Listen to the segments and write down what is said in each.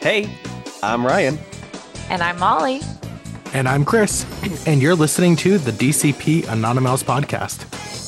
Hey, I'm Ryan. And I'm Molly. And I'm Chris, and you're listening to the DCP Anonymous podcast.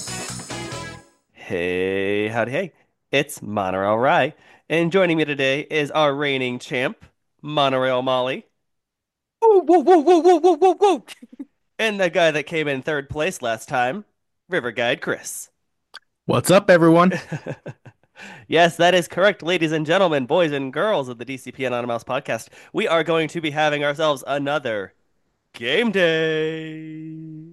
Hey, howdy, hey. It's Monorail Rye. And joining me today is our reigning champ, Monorail Molly. Whoa, whoa, whoa, whoa, whoa, whoa, whoa, whoa. And the guy that came in third place last time, River Guide Chris. What's up, everyone? Yes, that is correct, ladies and gentlemen, boys and girls of the DCP Anonymous podcast. We are going to be having ourselves another game day.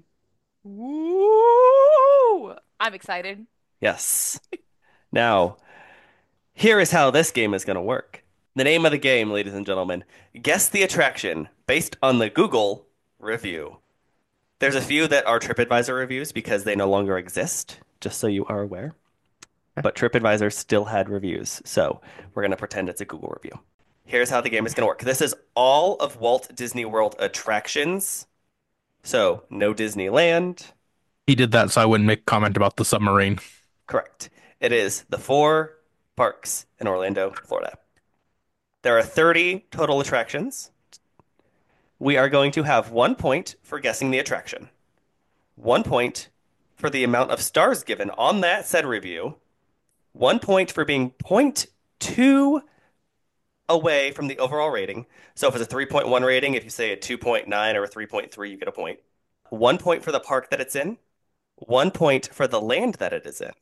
Woo! I'm excited. Yes. Now, here is how this game is going to work. The name of the game, ladies and gentlemen, guess the attraction based on the Google review. There's a few that are TripAdvisor reviews because they no longer exist, just so you are aware. But TripAdvisor still had reviews, so we're going to pretend it's a Google review. Here's how the game is going to work. This is all of Walt Disney World attractions. So, no Disneyland. He did that so I wouldn't make a comment about the submarine. Correct. It is the 4 parks in Orlando, Florida. There are 30 total attractions. We are going to have 1 point for guessing the attraction, 1 point for the amount of stars given on that said review, 1 point for being point 2 away from the overall rating. So if it's a 3.1 rating, if you say a 2.9 or a 3.3, you get a point. 1 point for the park that it's in, 1 point for the land that it is in.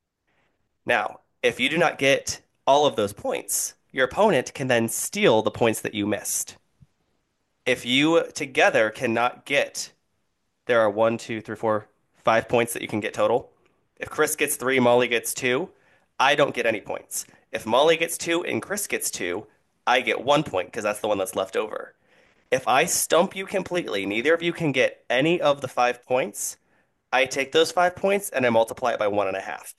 Now, if you do not get all of those points, your opponent can then steal the points that you missed. If you together cannot get, there are 1, 2, 3, 4, 5 points that you can get total. If Chris gets 3, Molly gets 2, I don't get any points. If Molly gets 2 and Chris gets 2, I get 1 point because that's the one that's left over. If I stump you completely, neither of you can get any of the 5 points. I take those 5 points and I multiply it by 1.5.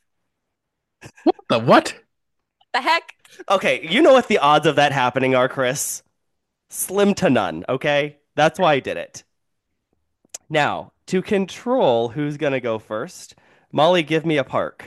The what? The heck? Okay, you know what the odds of that happening are, Chris? Slim to none, okay? That's why I did it. Now, to control who's going to go first, Molly, give me a park.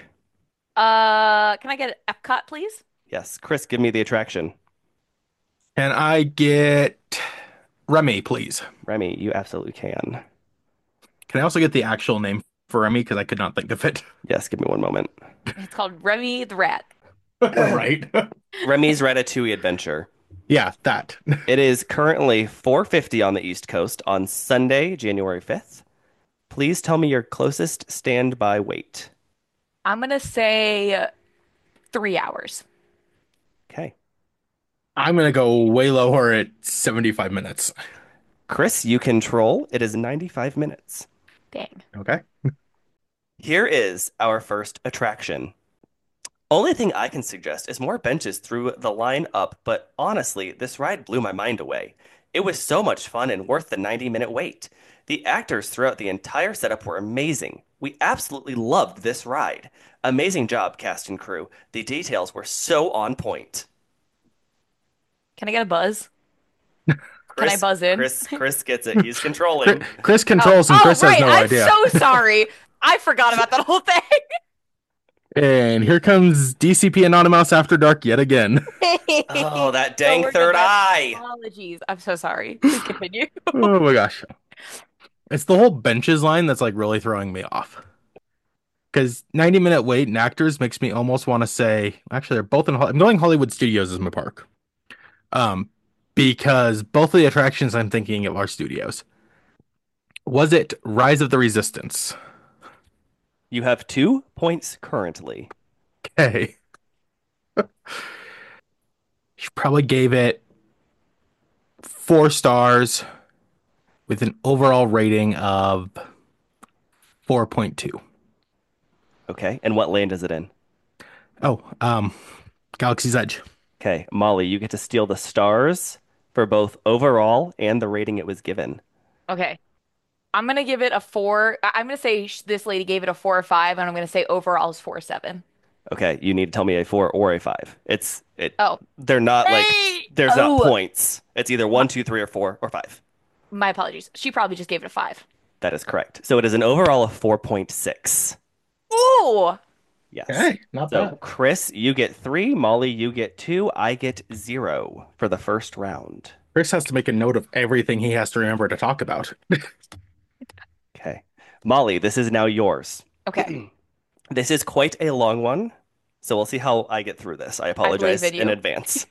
Can I get Epcot, please? Yes, Chris, give me the attraction. Can I get Remy, please? Remy, you absolutely can. Can I also get the actual name for Remy? Because I could not think of it. Yes, give me one moment. It's called Remy the Rat. Right. Remy's Ratatouille Adventure. Yeah, that. It is currently 4:50 on the East Coast on Sunday, January 5th. Please tell me your closest standby wait. I'm gonna say 3 hours. Okay. I'm going to go way lower at 75 minutes. Chris, you control. It is 95 minutes. Dang. Okay. Here is our first attraction. Only thing I can suggest is more benches through the line up, but honestly, this ride blew my mind away. It was so much fun and worth the 90-minute wait. The actors throughout the entire setup were amazing. We absolutely loved this ride. Amazing job, cast and crew. The details were so on point. Can I get a buzz? Can I buzz in? Chris gets it. He's controlling. Chris controls and Chris has right. no I'm idea. so sorry. I forgot about that whole thing. And here comes DCP Anonymous After Dark yet again. Oh, that So dang we're third gonna- eye. Apologies. I'm so sorry. Please continue. Oh my gosh. It's the whole benches line that's like really throwing me off. Because 90-minute wait and actors makes me almost want to say, actually, they're both in. I'm going Hollywood Studios as my park. Because both of the attractions I'm thinking of are studios. Was it Rise of the Resistance? You have 2 points currently. Okay. She probably gave it 4 stars with an overall rating of 4.2. Okay, and what land is it in? Oh, Galaxy's Edge. Okay, Molly, you get to steal the stars for both overall and the rating it was given. Okay. I'm gonna give it a 4. I'm gonna say this lady gave it a 4 or 5, and I'm gonna say overall is 4.7. Okay, you need to tell me a 4 or a 5. Oh. They're not like Hey! there's not Oh, points. It's either 1, 2, 3, or 4 or 5. my apologies. She probably just gave it a 5. That is correct. So it is an overall of 4.6. Ooh! Yes. Okay, not So, bad. Chris, you get 3. Molly, you get 2. I get 0 for the first round. Chris has to make a note of everything he has to remember to talk about. Okay. Molly, this is now yours. Okay. This is quite a long one, so we'll see how I get through this. I I believe apologize in in you. advance.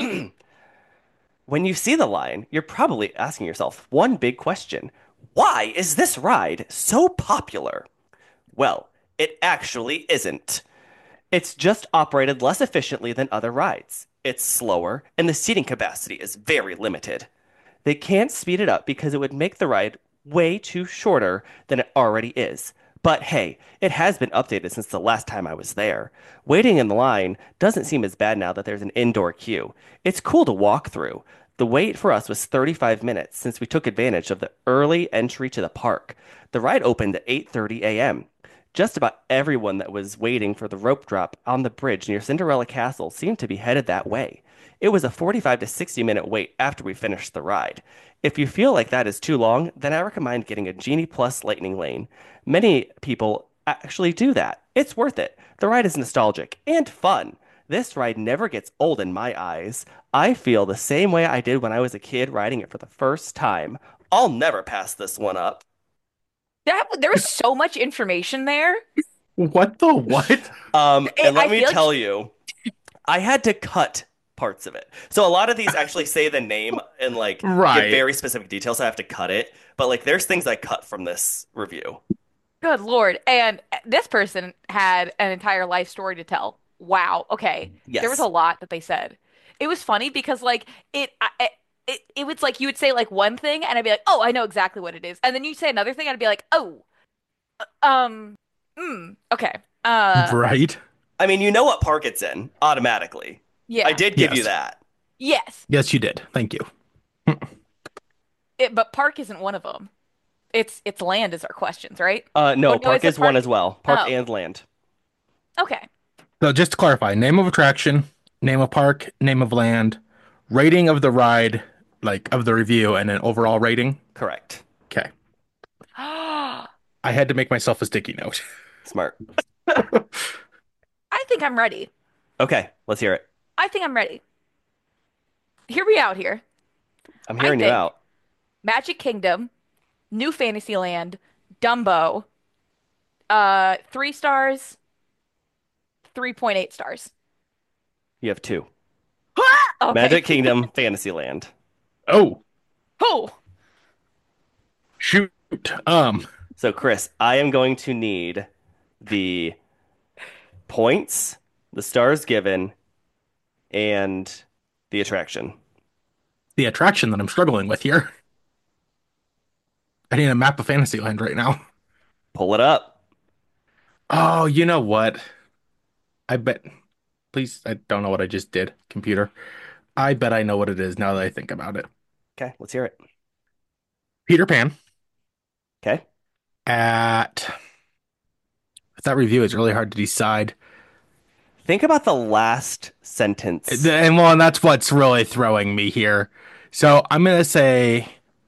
When you see the line, you're probably asking yourself one big question. Why is this ride so popular? Well, it actually isn't. It's just operated less efficiently than other rides. It's slower, and the seating capacity is very limited. They can't speed it up because it would make the ride way too shorter than it already is. But hey, it has been updated since the last time I was there. Waiting in the line doesn't seem as bad now that there's an indoor queue. It's cool to walk through. The wait for us was 35 minutes since we took advantage of the early entry to the park. The ride opened at 8:30 a.m. Just about everyone that was waiting for the rope drop on the bridge near Cinderella Castle seemed to be headed that way. It was a 45 to 60-minute wait after we finished the ride. If you feel like that is too long, then I recommend getting a Genie Plus Lightning Lane. Many people actually do that. It's worth it. The ride is nostalgic and fun. This ride never gets old in my eyes. I feel the same way I did when I was a kid riding it for the first time. I'll never pass this one up. There was so much information there. What the what? And I let me feel like tell you, I had to cut parts of it. So a lot of these actually say the name and like give Right. very specific details, so I have to cut it. But like there's things I cut from this review. good Lord. And this person had an entire life story to tell. Wow. Okay. There was a Yes. lot that they said. It was funny because like it was like you would say like one thing and I'd be like, "Oh, I know exactly what it is." And then you say another thing and I'd be like, "Oh, um, okay." Right. I mean, you know what park it's in automatically. I Yeah. did give you Yes. that. Yes. Yes, you did. Thank you. But park isn't one of them. It's land is our questions, right? Oh No, no, park is it is one park? as well. Park Oh, and land. okay. So just to clarify, name of attraction, name of park, name of land, rating of the ride, like of the review, and an overall rating. Correct. Okay. I had to make myself a sticky note. Smart. I think I'm ready. Okay, let's hear it. I think I'm ready. Hear me out here. I'm I hearing you think out. Magic Kingdom, New Fantasyland, Dumbo, 3 stars, 3.8 stars. You have 2. Okay. Magic Kingdom, Fantasyland. Oh, Oh, shoot. So, Chris, I am going to need the points, the stars given, and the attraction. The attraction that I'm struggling with here. I need a map of Fantasyland right now. Pull it up. Oh, you know what? I bet. Please, I don't know what I just did, computer. I bet I know what it is now that I think about it. Okay, let's hear it. Peter Pan Okay. at with that review, it's really hard to decide. Think about the last sentence. And well, and that's what's really throwing me here. So I'm gonna say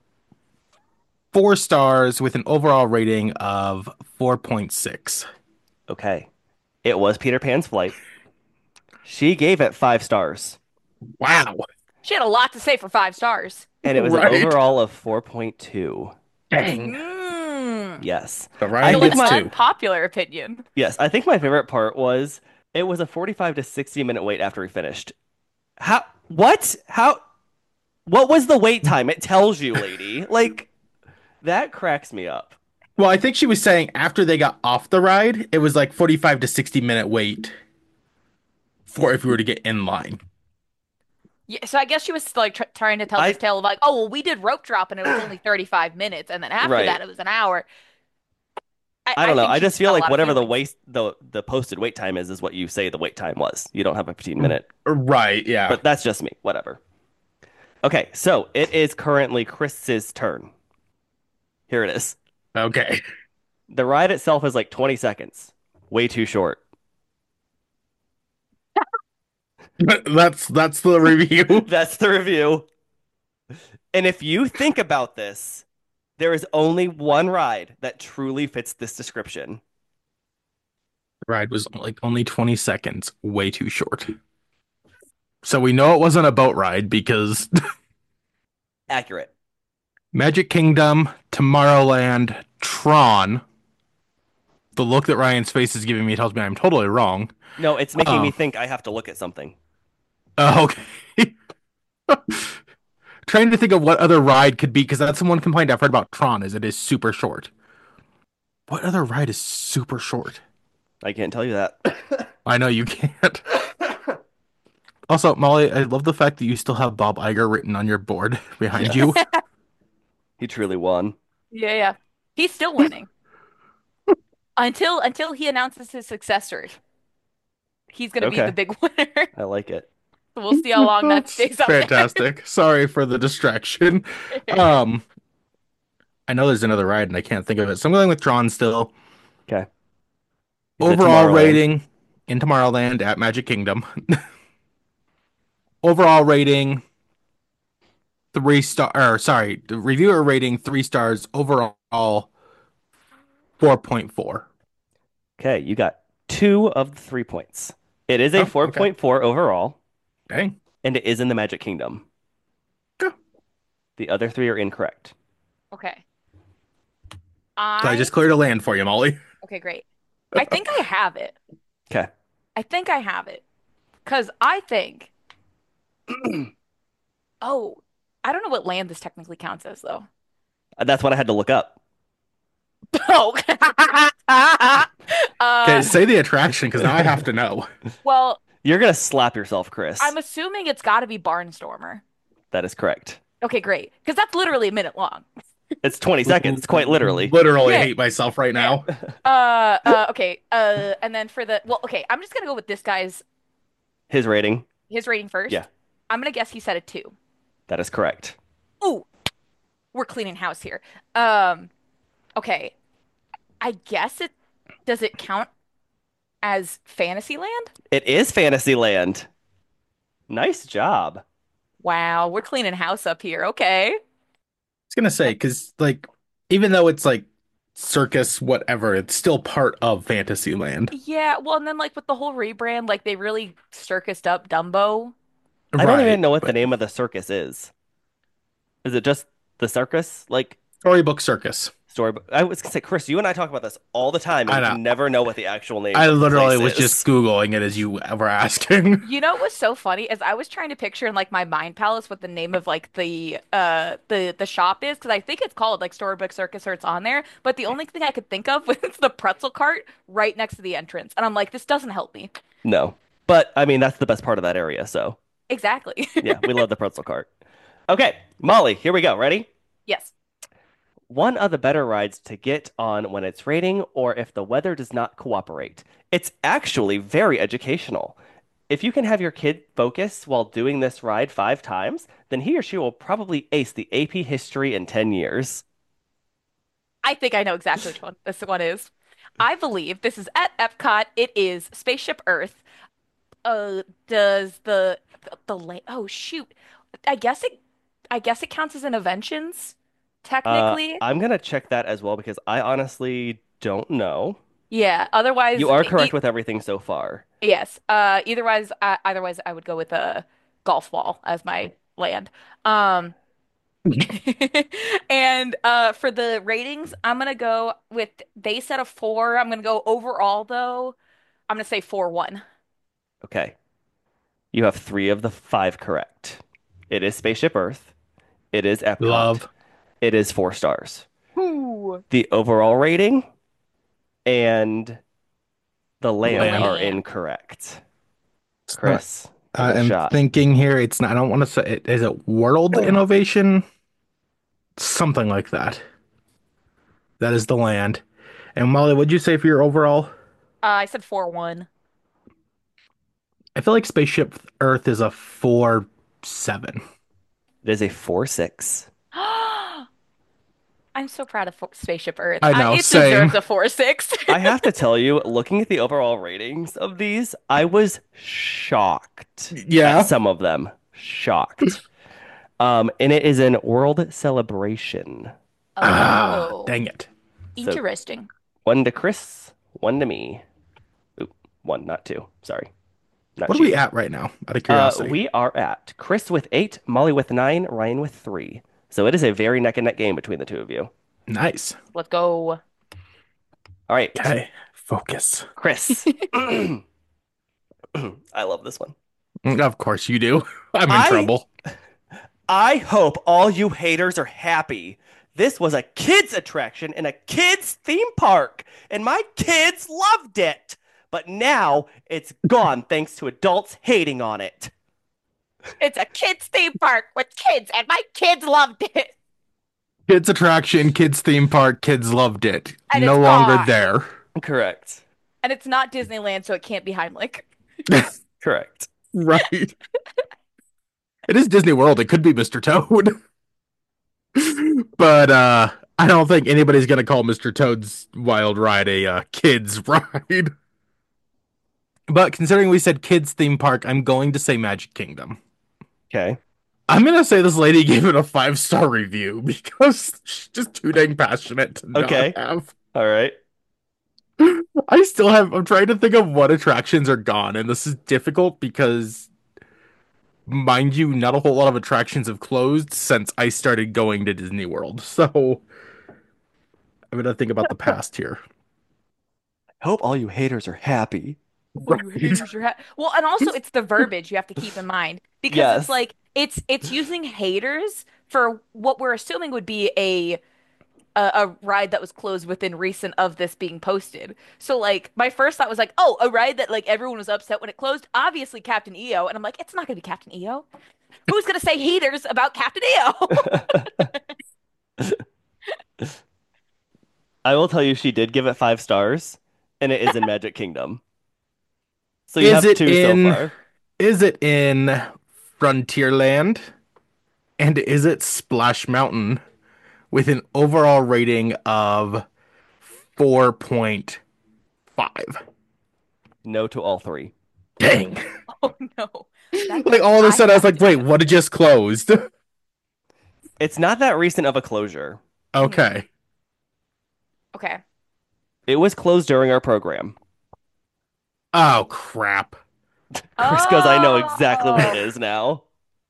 4 stars with an overall rating of 4.6. Okay. It was Peter Pan's flight. She gave it 5 stars, Wow. she had a lot to say for 5 stars. and it was an Right. overall of 4.2. Dang. Mm. Yes. So I Ryan So an think gets my two. unpopular opinion. yes, I think my favorite part was it was a 45 to 60-minute wait after we finished. How what? How what was the wait time? It tells you, lady. Like that cracks me up. Well, I think she was saying after they got off the ride, it was like 45 to 60-minute wait for if we were to get in line. Yeah, so I guess she was like tr trying to tell this I tale of like, oh, well, we did rope drop and it was only 35 minutes, and then after right. that it was an hour. I I don't know. think I she just just feel got a like lot of whatever the feelings. wait the posted wait time is what you say the wait time was. You don't have a 15-minute, Right, yeah. but that's just me. Whatever. Okay, so it is currently Chris's turn. Here it is. Okay. The ride itself is like 20 seconds. Way too short. That's the review. That's the review. And if you think about this, there is only one ride that truly fits this description. The ride was like only 20 seconds, way too short. So we know it wasn't a boat ride because Accurate. Magic Kingdom, Tomorrowland, Tron. The look that Ryan's face is giving me tells me I'm totally wrong. No, it's making me Um, think I have to look at something. okay. Trying to think of what other ride could be because that's the one complaint I've heard about Tron is it is super short. What other ride is super short? I can't tell you that. I know you can't. Also, Molly, I love the fact that you still have Bob Iger written on your board behind you. Yes. He truly won. Yeah, yeah. He's still winning until he announces his successor. He's gonna be the Okay. big winner. I like it. So we'll see how long that That's stays up there. fantastic. Sorry for the distraction. Um, I know there's another ride and I can't think of it, so I'm going with Tron still. Okay. You said Overall Tomorrowland. rating in Tomorrowland at Magic Kingdom. Overall rating 3 star, or sorry, the reviewer rating 3 stars. Overall 4.4. Okay, you got two of the 3 points. It is a Oh, okay. 4.4 overall, Dang. and it is in the Magic Kingdom. Okay. The other three are incorrect. Okay. So I I just cleared a land for you, Molly. okay, great. I think I have it. Okay. I think I have it. Because I think, oh, I don't know what land this technically counts as, though. That's what I had to look up. Oh. Okay, Uh, say the attraction because now I have to know. well, You're gonna slap yourself, Chris. I'm assuming it's got to be Barnstormer. That is correct. Okay, great. Because that's literally a minute long. It's 20 seconds, quite literally. Literally Yeah, hate myself right yeah. now. Okay. And then for the, well, okay, I'm just gonna go with this guy's His rating. his rating Yeah, first. I'm gonna guess he said a 2. that is correct. Ooh, we're cleaning house here. Um, okay. I guess it does it count as Fantasyland? It is Fantasyland. Nice job. Wow, we're cleaning house up here. Okay. Was gonna say because like even though it's like circus whatever, it's still part of Fantasyland. Yeah, well, and then like with the whole rebrand, like they really circused up Dumbo. I don't even Right, know what the but name of the circus is. Is it just the circus? Like Storybook Circus. storybook? I was gonna say, Chris, you and I talk about this all the time, and I we know. can never know what the actual name I of the literally place was just is. Googling it as you were asking. You know what was so funny is I was trying to picture in like my mind palace what the name of like the shop is because I think it's called like Storybook Circus or it's on there, but the only thing I could think of was the pretzel cart right next to the entrance, and I'm like, this doesn't help me. No, but I mean that's the best part of that area. So Exactly. yeah, we love the pretzel cart. Okay, Molly, here we go. Ready? Yes. One of the better rides to get on when it's raining or if the weather does not cooperate. It's actually very educational. If you can have your kid focus while doing this ride 5 times, then he or she will probably ace the AP history in 10 years. I think I know exactly which one this one is. I believe this is at Epcot. It is Spaceship Earth. Does oh shoot. I guess it I guess it counts as interventions, technically. I'm gonna check that as well because I honestly don't know. Yeah. Otherwise, You are correct with everything so far. yes. Otherwise, I would go with a golf ball as my land. Um, and for the ratings, I'm gonna go with they said a 4. I'm gonna go overall though. I'm gonna say 4-1. Okay. You have 3 of the 5 correct. It is Spaceship Earth. It is Epcot. Love. It is 4 stars. Ooh, The overall rating and the the land Land. are land. incorrect. It's not, Chris, take a I'm shot. thinking here. It's not. I don't want to say. Is it World Innovation? Something like that. That is the land. And Molly, what'd you say for your overall? I said 4-1. I feel like Spaceship Earth is a 4.7. It is a 4-6. I'm so proud of Spaceship Earth. I know, It same. deserves a 4-6. I have to tell you, looking at the overall ratings of these, I was shocked at Yeah. some of them. Shocked. And it is in World Celebration. Ah, Oh, dang it. So interesting. 1 to Chris, 1 to me. One, not two. Sorry. Not What are we cheating. at right now? Out of curiosity. We are at Chris with 8, Molly with 9, Ryan with 3. So it is a very neck and neck game between the two of you. Nice. Let's go. All right, Okay. Focus. Chris. I love this one. Of course you do. I'm in I trouble. I hope all you haters are happy. This was a kids attraction in a kids theme park, and my kids loved it. But now it's gone thanks to adults hating on it. It's a kids theme park with kids, and my kids loved it. Kids attraction, kids theme park, kids loved it. And No it's longer gone. there. Correct. And it's not Disneyland, so it can't be Heimlich. Correct. Right. It is Disney World. It could be Mr. Toad. But I don't think anybody's gonna call Mr. Toad's Wild Ride a kids ride. But considering we said kids theme park, I'm going to say Magic Kingdom. Okay. I'm gonna say this lady gave it a 5-star review because she's just too dang passionate to not Okay. have. All right. I'm trying to think of what attractions are gone, and this is difficult because, mind you, not a whole lot of attractions have closed since I started going to Disney World. So I'm gonna think about the past here. Hope all you haters are happy. Oh, you haters are well, and also it's the verbiage you have to keep in mind because Yes. it's like it's using haters for what we're assuming would be a ride that was closed within recent of this being posted. So like my first thought was like, oh, a ride that like everyone was upset when it closed. Obviously Captain EO, and I'm like, it's not gonna be Captain EO. Who's gonna say haters about Captain EO? I will tell you, she did give it 5 stars, and it is in Magic Kingdom. So you Is have it two in so far. is it in Frontierland? And is it Splash Mountain with an overall rating of 4.5? No to all three. Dang. Oh no. That Like means all of a I sudden I was have like, to wait, know. what had just closed? It's not that recent of a closure. Okay. Okay. It was closed during our program. Oh crap. Chris goes, I know exactly what it Oh. is now.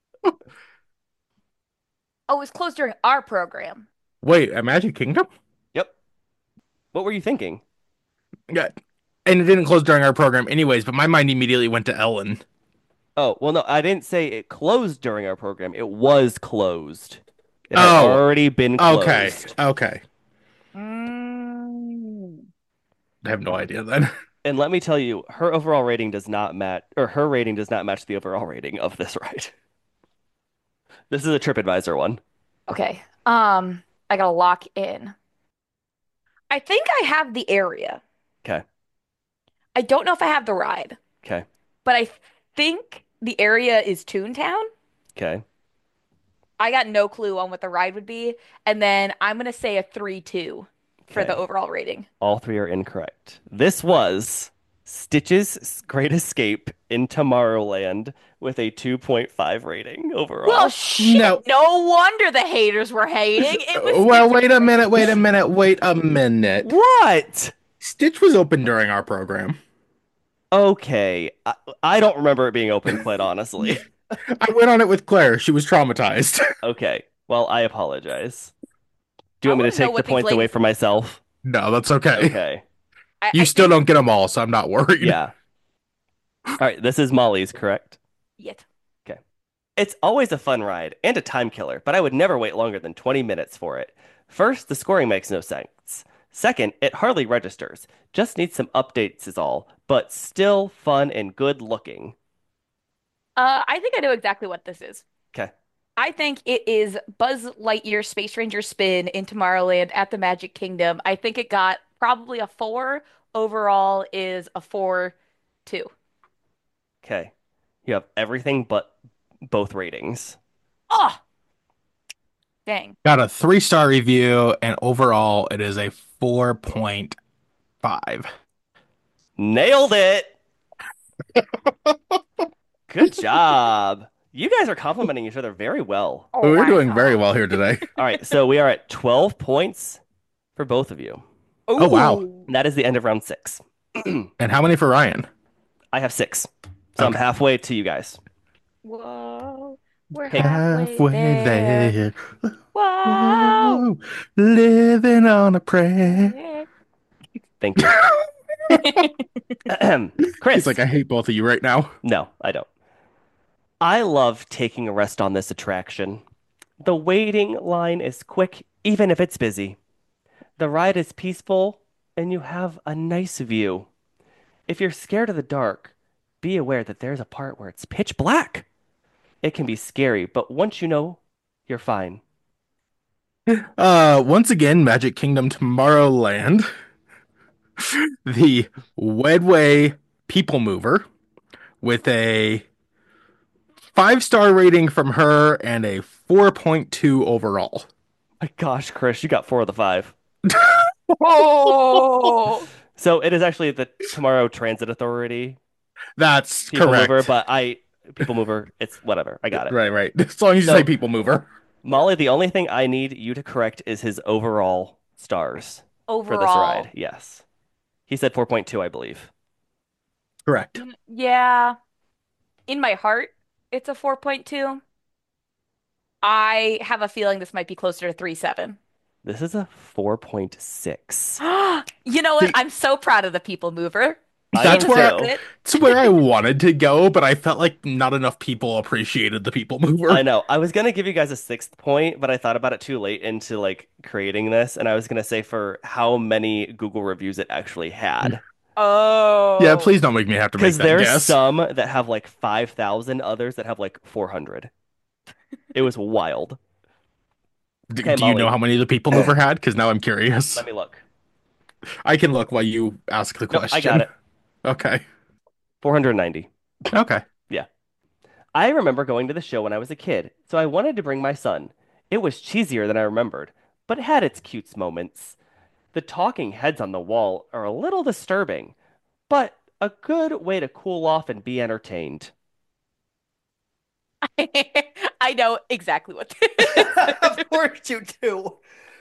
Oh, it was closed during our program. Wait, a Magic Kingdom? Yep. What were you thinking? Yeah. And it didn't close during our program anyways, but my mind immediately went to Ellen. Oh, well, no, I didn't say it closed during our program. It was closed. It had Oh, already been okay. closed. Okay. Mm. I have no idea then. And let me tell you, her overall rating does not match, or her rating does not match the overall rating of this ride. This is a TripAdvisor one. Okay. I gotta lock in. I think I have the area. Okay. I don't know if I have the ride, Okay. but I think the area is Toontown. Okay. I got no clue on what the ride would be, and then I'm gonna say a 3-2 for the Okay. overall rating. All three are incorrect. This was Stitch's Great Escape in Tomorrowland with a 2.5 rating overall. Well, shit, No. no wonder the haters were hating. It was Well, Stitch. wait a minute. What? Stitch was open during our program. Okay. I don't remember it being open, quite honestly. I went on it with Claire. She was traumatized. Okay. Well, I apologize. Do you I want me want to to know take the what these points away ladies. from myself? No, that's okay. Okay. You I still think don't get them all, so I'm not worried. Yeah. All right. This is Molly's, correct? yet. Okay. It's always a fun ride and a time killer, but I would never wait longer than 20 minutes for it. First, the scoring makes no sense. Second, it hardly registers. Just needs some updates is all, but still fun and good looking. I think I know exactly what this is. Okay. I think it is Buzz Lightyear Space Ranger Spin in Tomorrowland at the Magic Kingdom. I think it got probably a 4. Overall is a 4-2. Okay. You have everything but both ratings. Oh, dang. Got a 3-star review, and overall, it is a 4.5. Nailed it. Good job. You guys are complimenting each other very well. Oh We're my doing very God. well here today. All right, so we are at 12 points for both of you. Oh, wow. Ooh. And that is the end of round 6. And how many for Ryan? I have six. So I'm Okay. halfway to you guys. Whoa, we're Hey, halfway Halfway there. there. Whoa. Whoa, living on a prayer. thank you. He's like, Chris. I hate both of you right now. No, I don't. I love taking a rest on this attraction. The waiting line is quick, even if it's busy. The ride is peaceful, and you have a nice view. If you're scared of the dark, be aware that there's a part where it's pitch black. It can be scary, but once you know, you're fine. Once again, Magic Kingdom Tomorrowland, the Wedway People Mover with a 5-star rating from her and a 4.2 overall. My gosh, Chris, you got four of the five. Oh. So it is actually the Tomorrow Transit Authority That's People Mover, correct. but People Mover, it's whatever. I got it. Right, right. As long as you say So, People Mover. Molly, the only thing I need you to correct is his overall stars for this ride. Overall. Yes. He said 4.2, I believe. Correct. Yeah. In my heart, it's a 4.2. I have a feeling this might be closer to 3.7. This is a 4.6. You know what? See, I'm so proud of the people mover. I She that's am where deserves too. it. it's where I wanted to go, but I felt like not enough people appreciated the People I Mover. know. I was gonna give you guys a sixth point, but I thought about it too late into like creating this, and I was gonna say for how many Google reviews it actually had. Yeah, Oh. please don't make me have to make Because that there's guess. some that have like 5,000, others that have like 400. It was wild. Okay, Do you know Molly, how many the People Mover had? Because now I'm curious. let me look. I can look while you ask the Nope, I got question. it. Okay. 490. Okay. Yeah. I remember going to the show when I was a kid, so I wanted to bring my son. It was cheesier than I remembered, but it had its cute moments. The talking heads on the wall are a little disturbing, but a good way to cool off and be entertained. I know exactly what this is. Of course you do.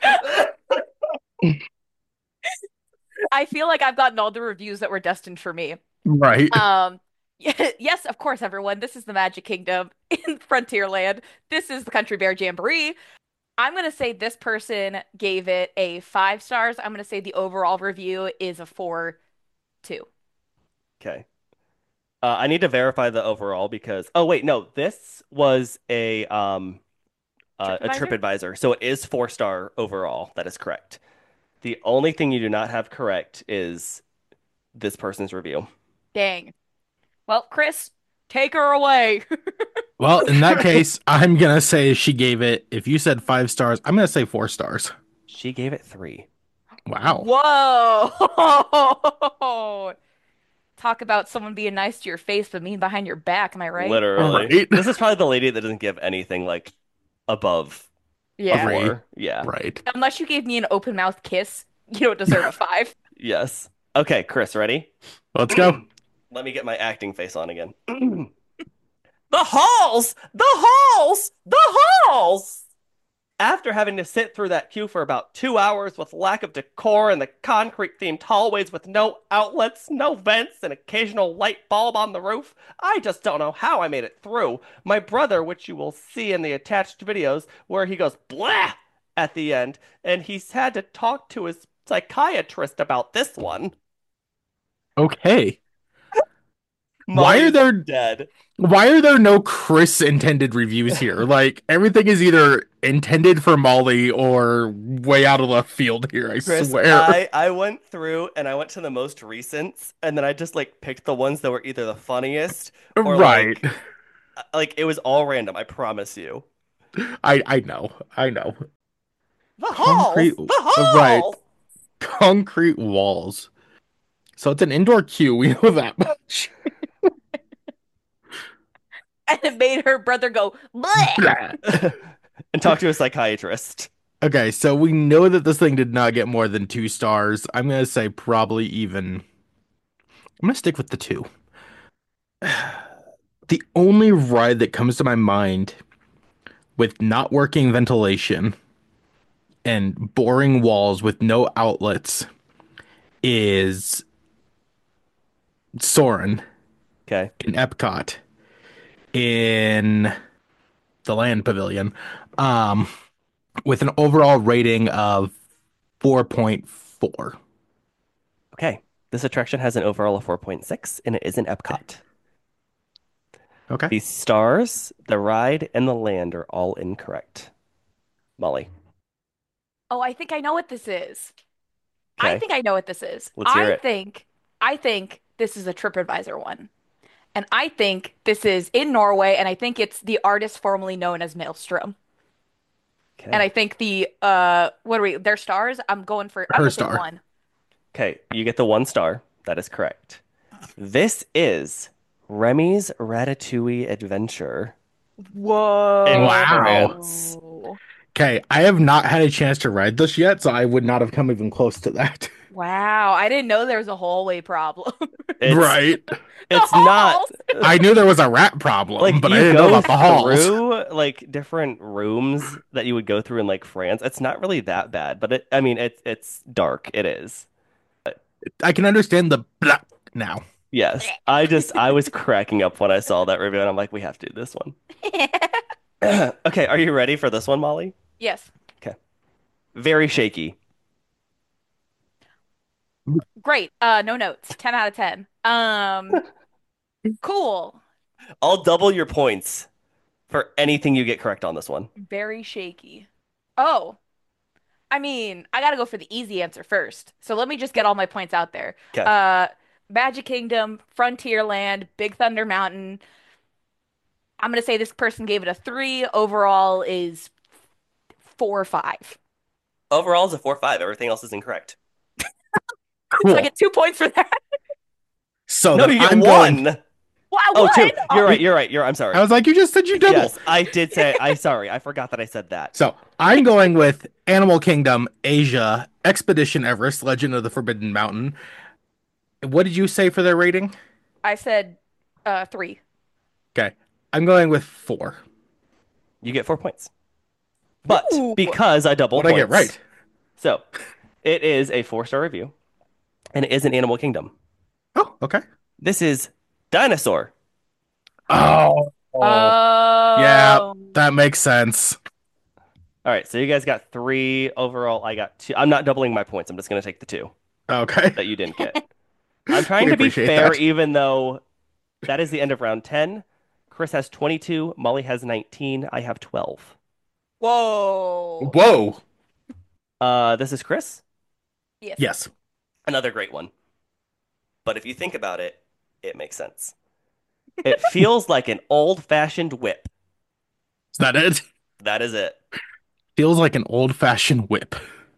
I feel like I've gotten all the reviews that were destined for me. Right. Um, yes, of course, everyone. This is the Magic Kingdom in Frontierland. This is the Country Bear Jamboree. I'm gonna say this person gave it a 5 stars. I'm gonna say the overall review is a 4.2. Okay. I need to verify the overall because oh wait, no, this was a TripAdvisor? TripAdvisor, so it is 4-star overall. That is correct. The only thing you do not have correct is this person's review. Dang. Well, Chris, take her away. Well, in that case, I'm gonna say she gave it, if you said 5 stars, I'm gonna say 4 stars. She gave it three. Wow. Whoa. Talk about someone being nice to your face but mean behind your back, am I right? Literally. Right. This is probably the lady that doesn't give anything like above a Yeah. Three. 4. Yeah. Right. Unless you gave me an open mouth kiss, you don't deserve a 5. Yes. Okay, Chris, ready? Let's go. Let me get my acting face on again. The halls! The halls! The halls! After having to sit through that queue for about 2 hours with lack of decor and the concrete themed hallways with no outlets, no vents, and occasional light bulb on the roof, I just don't know how I made it through. My brother, which you will see in the attached videos, where he goes blah at the end, and he's had to talk to his psychiatrist about this one. Okay. Why are Molly's there dead. why are there no Chris intended reviews here? Like everything is either intended for Molly or way out of left field here, I Chris, swear. I went through and I went to the most recents and then I just like picked the ones that were either the funniest or Right. like it was all random, I promise you. I know. I know. The halls! Concrete The right. halls! Concrete walls. So it's an indoor queue, we know that much. And it made her brother go, bleh. Blah. And talk to a psychiatrist. Okay, so we know that this thing did not get more than 2 stars. I'm gonna say probably even. I'm gonna stick with the two. The only ride that comes to my mind with not working ventilation and boring walls with no outlets is Soren. Okay. in Epcot in the Land Pavilion, um, with an overall rating of 4.4. Okay. This attraction has an overall of 4.6, and it is in Epcot. Okay. The stars, the ride, and the land are all incorrect. Molly. Oh, I think I know what this is. I Okay. think I know what this is. Let's hear it. I think this is a TripAdvisor one. And I think this is in Norway, and I think it's the artist formerly known as Maelstrom. And Okay. I think the what are we, their stars? I'm Her gonna say star. one. Okay. You get the 1 star. That is correct. This is Remy's Ratatouille Adventure in Wow. France. Whoa. Okay, I have not had a chance to ride this yet, so I would not have come even close to that. Wow. I didn't know there was a hallway problem. It's Right. The it's not halls. I knew there was a rat problem, like but I you didn't know go about the halls. through like different rooms that you would go through in like France. It's not really that bad, but I mean it's dark. It is. I can understand the blah now. Yes. I was cracking up when I saw that review and I'm like, we have to do this one. Okay, are you ready for this one, Molly? Yes. Okay. Very shaky. Great. No notes. 10 out of 10. Cool. I'll double your points for anything you get correct on this one. Very shaky. Oh, I mean, I gotta go for the easy answer first. So let me just get all my points out there. Okay. Uh, Magic Kingdom, Frontierland, Big Thunder Mountain. I'm gonna say this person gave it a 3. Overall is 4 or 5. Overall is a 4-5. Everything else is incorrect. So I Cool. get 2 points for that. So No, then you get I'm going. one. Well, I Oh, two. won. You're Oh, right. You're right. I'm I sorry. was like, you just said you double. Yes, I did say I sorry. I forgot that I said that. So I'm going with Animal Kingdom, Asia, Expedition Everest, Legend of the Forbidden Mountain. What did you say for their rating? I said 3. Okay. I'm going with 4. You get 4 points. But Ooh. because I double What I get points. right? So it is a 4-star review, and it is an Animal Kingdom. Oh, okay. This is Dinosaur. Oh, yeah, Oh. that makes sense. All right, so you guys got 3 overall. I got 2. I'm not doubling my points. I'm just going to take the 2 Okay. that you didn't get. I'm trying We to be appreciate fair, that. even though that is the end of round 10. Chris has 22, Molly has 19, I have 12. Whoa. Whoa. This is Chris. Yes. Yes. Another great one. But if you think about it, it makes sense. It feels like an old-fashioned whip. Is that it? That is it. Feels like an old-fashioned whip.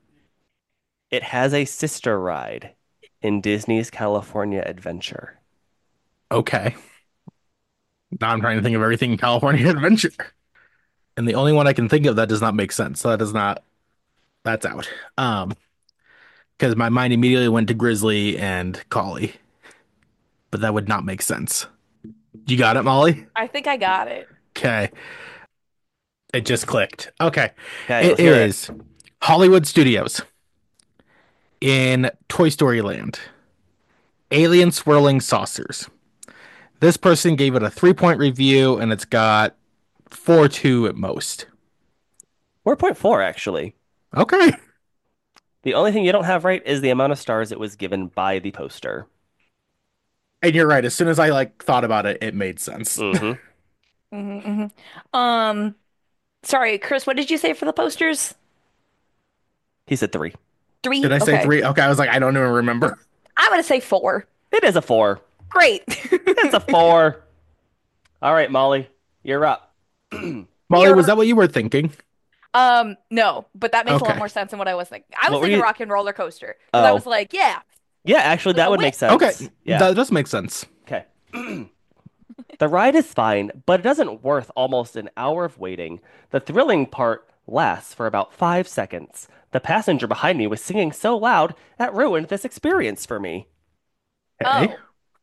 It has a sister ride in Disney's California Adventure. Okay. Now I'm trying to think of everything in California Adventure. And the only one I can think of that does not make sense. So that does not, that's out. Because my mind immediately went to Grizzly and Collie, but that would not make sense. You got it, Molly? I think I got it. Okay. It just clicked. Okay. Okay, It let's hear it. is Hollywood Studios in Toy Story Land. Alien Swirling Saucers. This person gave it a 3-point review and it's got 4.2 at most. 4.4, actually. Okay. The only thing you don't have right is the amount of stars it was given by the poster. And you're right. As soon as I thought about it, it made sense. Hmm. Hmm. Sorry, Chris, what did you say for the posters? He said 3. 3? Did I say Okay. 3? Okay, I was like, I don't even remember. I'm gonna say 4. It is a 4. Great. It's a 4. All right, Molly, you're up. Molly, was You're that what you were thinking? no, but that makes a lot Okay. more sense than what I was thinking. I was What were thinking you? Rock and Roller Coaster because I was Oh, like, yeah, yeah, actually, with that the would whip. make Okay, sense. Yeah. that does make sense. Okay. The ride is fine, but it doesn't worth almost an hour of waiting. The thrilling part lasts for about 5 seconds. The passenger behind me was singing so loud that ruined this experience for me. Okay. Oh.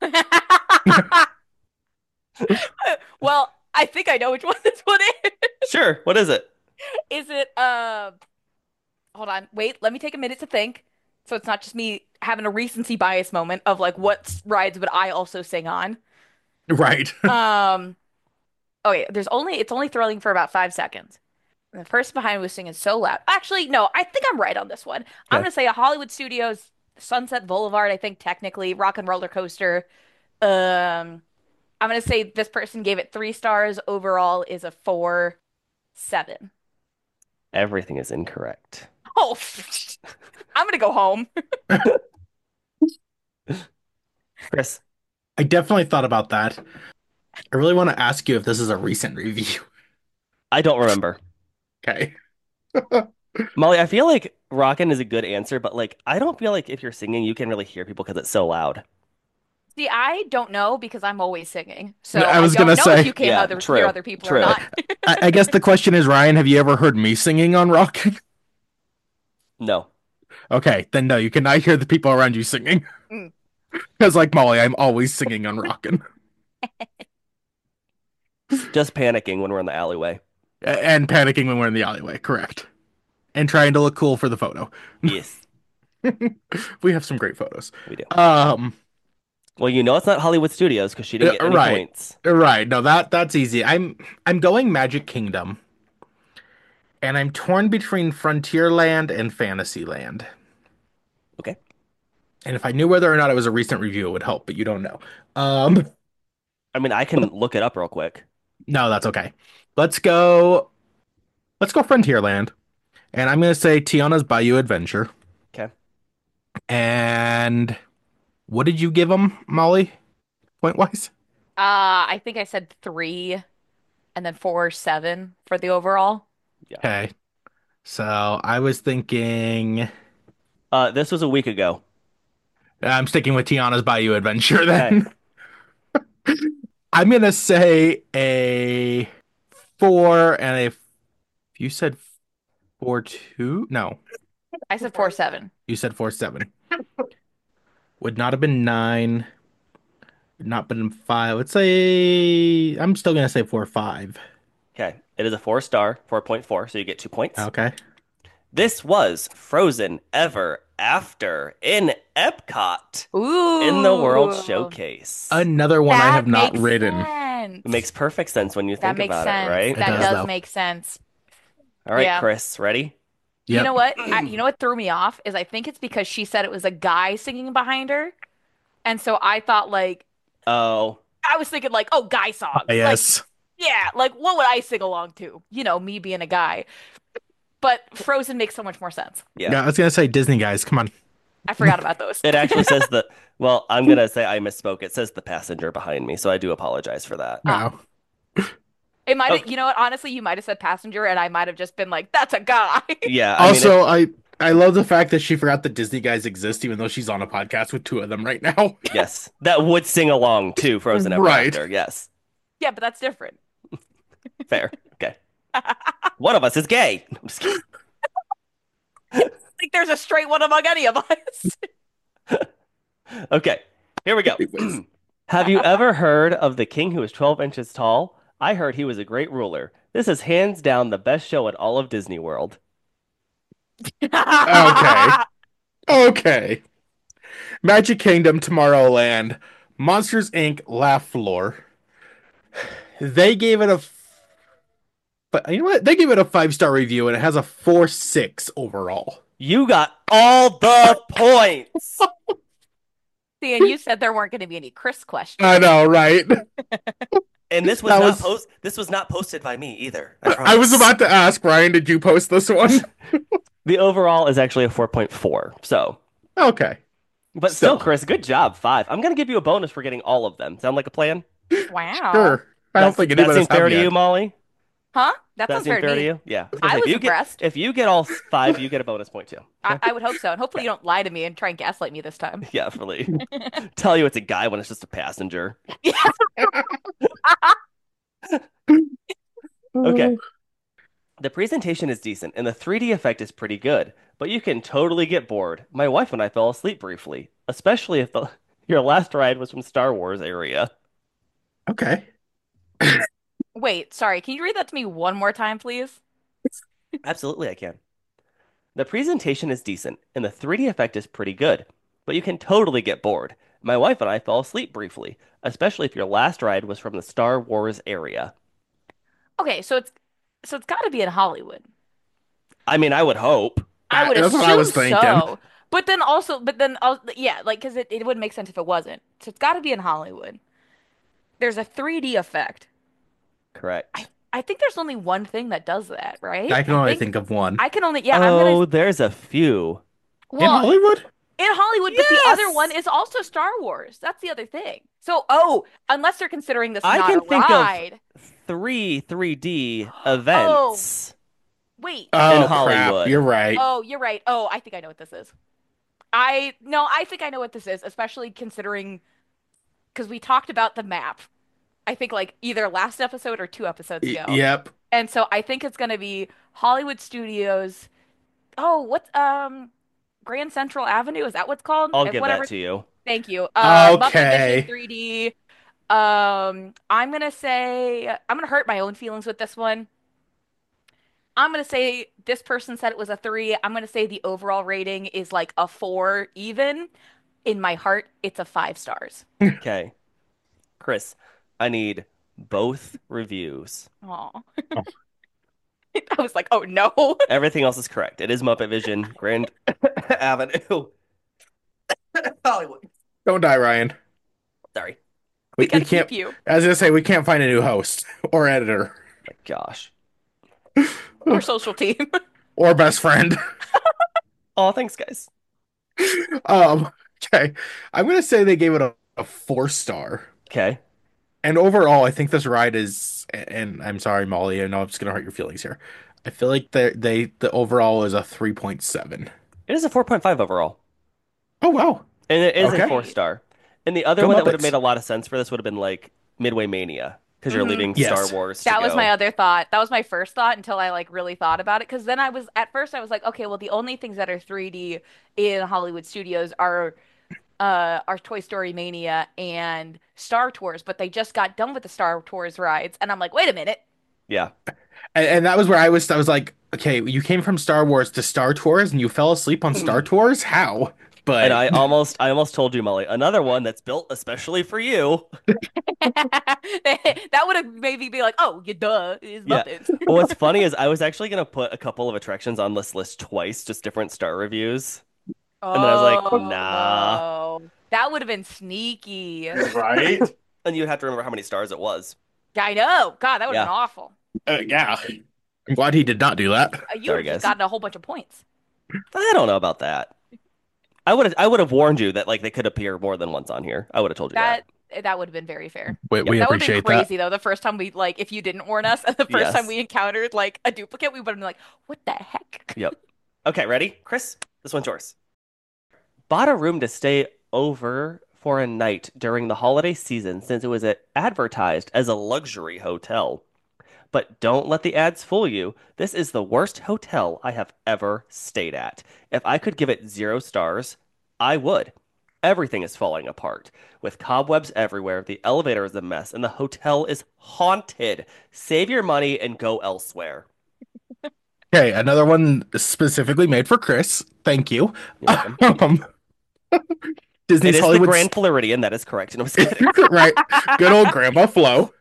Well, I think I know which one this one is. Sure, what is it? Is it hold on, wait, let me take a minute to think. So it's not just me having a recency bias moment of like what rides would I also sing on. Right. Um, okay, it's only thrilling for about 5 seconds. And the person behind me was singing so loud. Actually, no, I think I'm right on this one. I'm Okay. gonna say a Hollywood Studios, Sunset Boulevard, I think technically, Rock and Roller Coaster. Um, I'm gonna say this person gave it 3 stars. Overall is a 4.7. Everything is incorrect. Oh, I'm gonna go home. Chris, I definitely thought about that. I really want to ask you if this is a recent review. I don't remember. Okay. Molly, I feel like rockin' is a good answer, but like I don't feel like if you're singing, you can really hear people because it's so loud. See, I don't know because I'm always singing, so I I was don't gonna know if you say, can Yeah, hear true. other people or True. not. I guess the question is, Ryan, have you ever heard me singing on Rockin'? No. Okay, then no, you cannot hear the people around you singing. Mm. Because like Molly, I'm always singing on Rockin'. Just panicking when we're in the alleyway. And panicking when we're in the alleyway, correct. And trying to look cool for the photo. Yes, We have some great photos. we do. Um, Well, you know it's not Hollywood Studios because she didn't get any right. points. Right. No, that's easy. I'm going Magic Kingdom, and I'm torn between Frontierland and Fantasyland. Okay. And if I knew whether or not it was a recent review, it would help, but you don't know. Um, I mean, I can look it up real quick. no, that's okay. Let's go. Let's go Frontierland, and I'm gonna say Tiana's Bayou Adventure. Okay. And what did you give them, Molly? Point wise? I think I said 3 and then 4.7 for the overall. Yeah. Okay. So I was thinking This was a week ago. I'm sticking with Tiana's Bayou Adventure Okay. then. I'm gonna say a 4 and a. You said 4.2? No, I said 4.7. you said 4.7. Would not have been 9. Would not been 5. Let's say I'm still gonna say 4.5. Okay. It is a 4 star, 4.4, so you get 2 points. Okay. This was Frozen Ever After in Epcot in the World Ooh, Showcase. Another one I that have not makes ridden. sense. It makes perfect sense when you That think makes about it, sense. right? It That does does though. make sense. All right, Yeah. Chris, ready? You Yep. know what? You know what threw me off is I think it's because she said it was a guy singing behind her. And so I thought like Oh, I was thinking like, oh, guy songs. Like, Yes. yeah, like what would I sing along to? You know, me being a guy. But Frozen makes so much more sense. yeah. Yeah, I was gonna say Disney guys. Come on. I forgot about those. It actually says the, well, I'm gonna say I misspoke. It says the passenger behind me, so I do apologize for that. Ah, No. it might have, Okay. you know what? Honestly, you might have said passenger, and I might have just been like, that's a guy. Yeah, I mean, Also, I love the fact that she forgot that Disney guys exist, even though she's on a podcast with two of them right now. yes, that would sing along to Frozen Ever Right. After. Yes, Yeah, but that's different. fair. Okay. One of us is gay. I'm just kidding. Like there's a straight one among any of us. Okay, here we go. Anyways. Have you ever heard of the king who is 12 inches tall? I heard he was a great ruler. This is hands down the best show in all of Disney World. Okay. Okay. Magic Kingdom, Tomorrowland, Monsters Inc., Laugh Floor. They gave it a but you know what? They gave it a 5-star review and it has a 4.6 overall. You got all the points. See, and you said there weren't going to be any Chris questions. I know, right? And this was That not was- this was not posted by me either. I was promise. about to ask, Ryan, did you post this one? The overall is actually a 4.4. So, Okay. but still, Still. Chris, good job. 5. I'm gonna give you a bonus for getting all of them. Sound like a plan? Wow. Sure. I don't think That anybody's seems fair to yet. you, Molly? Huh? That That sounds seem fair to me. you? Yeah. I was if you impressed. if you get all 5, you get a bonus point too. I would hope so. And hopefully you don't lie to me and try and gaslight me this time. Yeah, really. Tell you it's a guy when it's just a passenger. Okay. The presentation is decent and the 3D effect is pretty good, but you can totally get bored. My wife and I fell asleep briefly, especially if your last ride was from Star Wars area. Okay. Wait, sorry. Can you read that to me one more time, please? Absolutely, I can. The presentation is decent and the 3D effect is pretty good, but you can totally get bored, My wife and I fell asleep briefly, especially if your last ride was from the Star Wars area. Okay, so it's got to be in Hollywood. I mean, I would hope. I would That's what I was assume thinking. so. Yeah, like because it wouldn't make sense if it wasn't. So it's got to be in Hollywood. There's a 3D effect. I Correct. I think there's only one thing that does that, right? I can I only think think of one. I can only yeah, I'm gonna Oh, there's a few. In well Hollywood? in Hollywood, but the other one Yes! is also Star Wars. That's the other thing. So, unless they're considering this I not a can think of ride. three 3D Oh, events wait. in Oh crap, Hollywood. you're right. Oh, you're right. Oh, I think I know what this is. I no, I think I know what this is, especially considering because we talked about the map. I think like either last episode or 2 episodes ago. Yep. And so I think it's gonna be Hollywood Studios. Oh, what's Grand Central Avenue? Is that what's called? I'll give that Whatever. to you. Thank you. Muppet Vision Okay. 3D. I'm gonna hurt my own feelings with this one. I'm gonna say this person said it was a 3. I'm gonna say the overall rating is like a 4 even. In my heart, it's a 5 stars. Okay. Chris, I need both reviews. Oh. I was like, oh no. Everything else is correct. It is Muppet Vision, Grand Avenue, Hollywood. Don't die, Ryan. Sorry. We We gotta can't, keep you. as I say, we can't find a new host or editor My gosh. Or social team. or best friend. Oh, thanks, guys. Um, okay. I'm gonna say they gave it a 4 star. Okay. And overall, I think this ride is, and I'm sorry, Molly, I know I'm just gonna hurt your feelings here. I feel like the overall is a 3.7. It is a 4.5 overall. Oh wow. And it is a Okay. four Great. star. And the other Go one that would have made Muppets. a lot of sense for this would have been like Midway Mania, because you're hmm leaving Star Yes. Wars to That was my go. other thought. That was my first thought until I like really thought about it. Because then I was at first I was like, okay, well the only things that are 3D in Hollywood Studios are Toy Story Mania and Star Tours, but they just got done with the Star Tours rides, and I'm like, wait a minute. Yeah. And that was where I was like, okay, you came from Star Wars to Star Tours and you fell asleep on Star Tours? How? And But I almost told you, Molly, another one that's built especially for you. That would have made me be like, oh, you duh, it's Yeah. Muppets. Well, what's funny is I was actually gonna put a couple of attractions on this list twice, just different star reviews. And then I was like, nah. Oh, that would have been sneaky. right? And you'd have to remember how many stars it was. I know. God, that would have Yeah. been awful. Yeah. I'm glad he did not do that. You would Sorry, have just guys. gotten a whole bunch of points. I don't know about that. I would have warned you that like they could appear more than once on here. I would have told you that. That would have been very fair. We That would have been appreciate that. crazy though. The first time we like, if you didn't warn us, and the first time Yes. we encountered like a duplicate, we would have been like, "What the heck?" Yep. Okay, ready? Chris, this one's yours. Bought a room to stay over for a night during the holiday season since it was advertised as a luxury hotel. But don't let the ads fool you. This is the worst hotel I have ever stayed at. If I could give it 0 stars, I would. Everything is falling apart. With cobwebs everywhere, the elevator is a mess, and the hotel is haunted. Save your money and go elsewhere. Okay, another one specifically made for Chris. Thank you. You're welcome. Um, It Disney's is the Hollywood. Grand Floridian, that is correct. No, I was kidding. Right. Good old Grandpa Flo.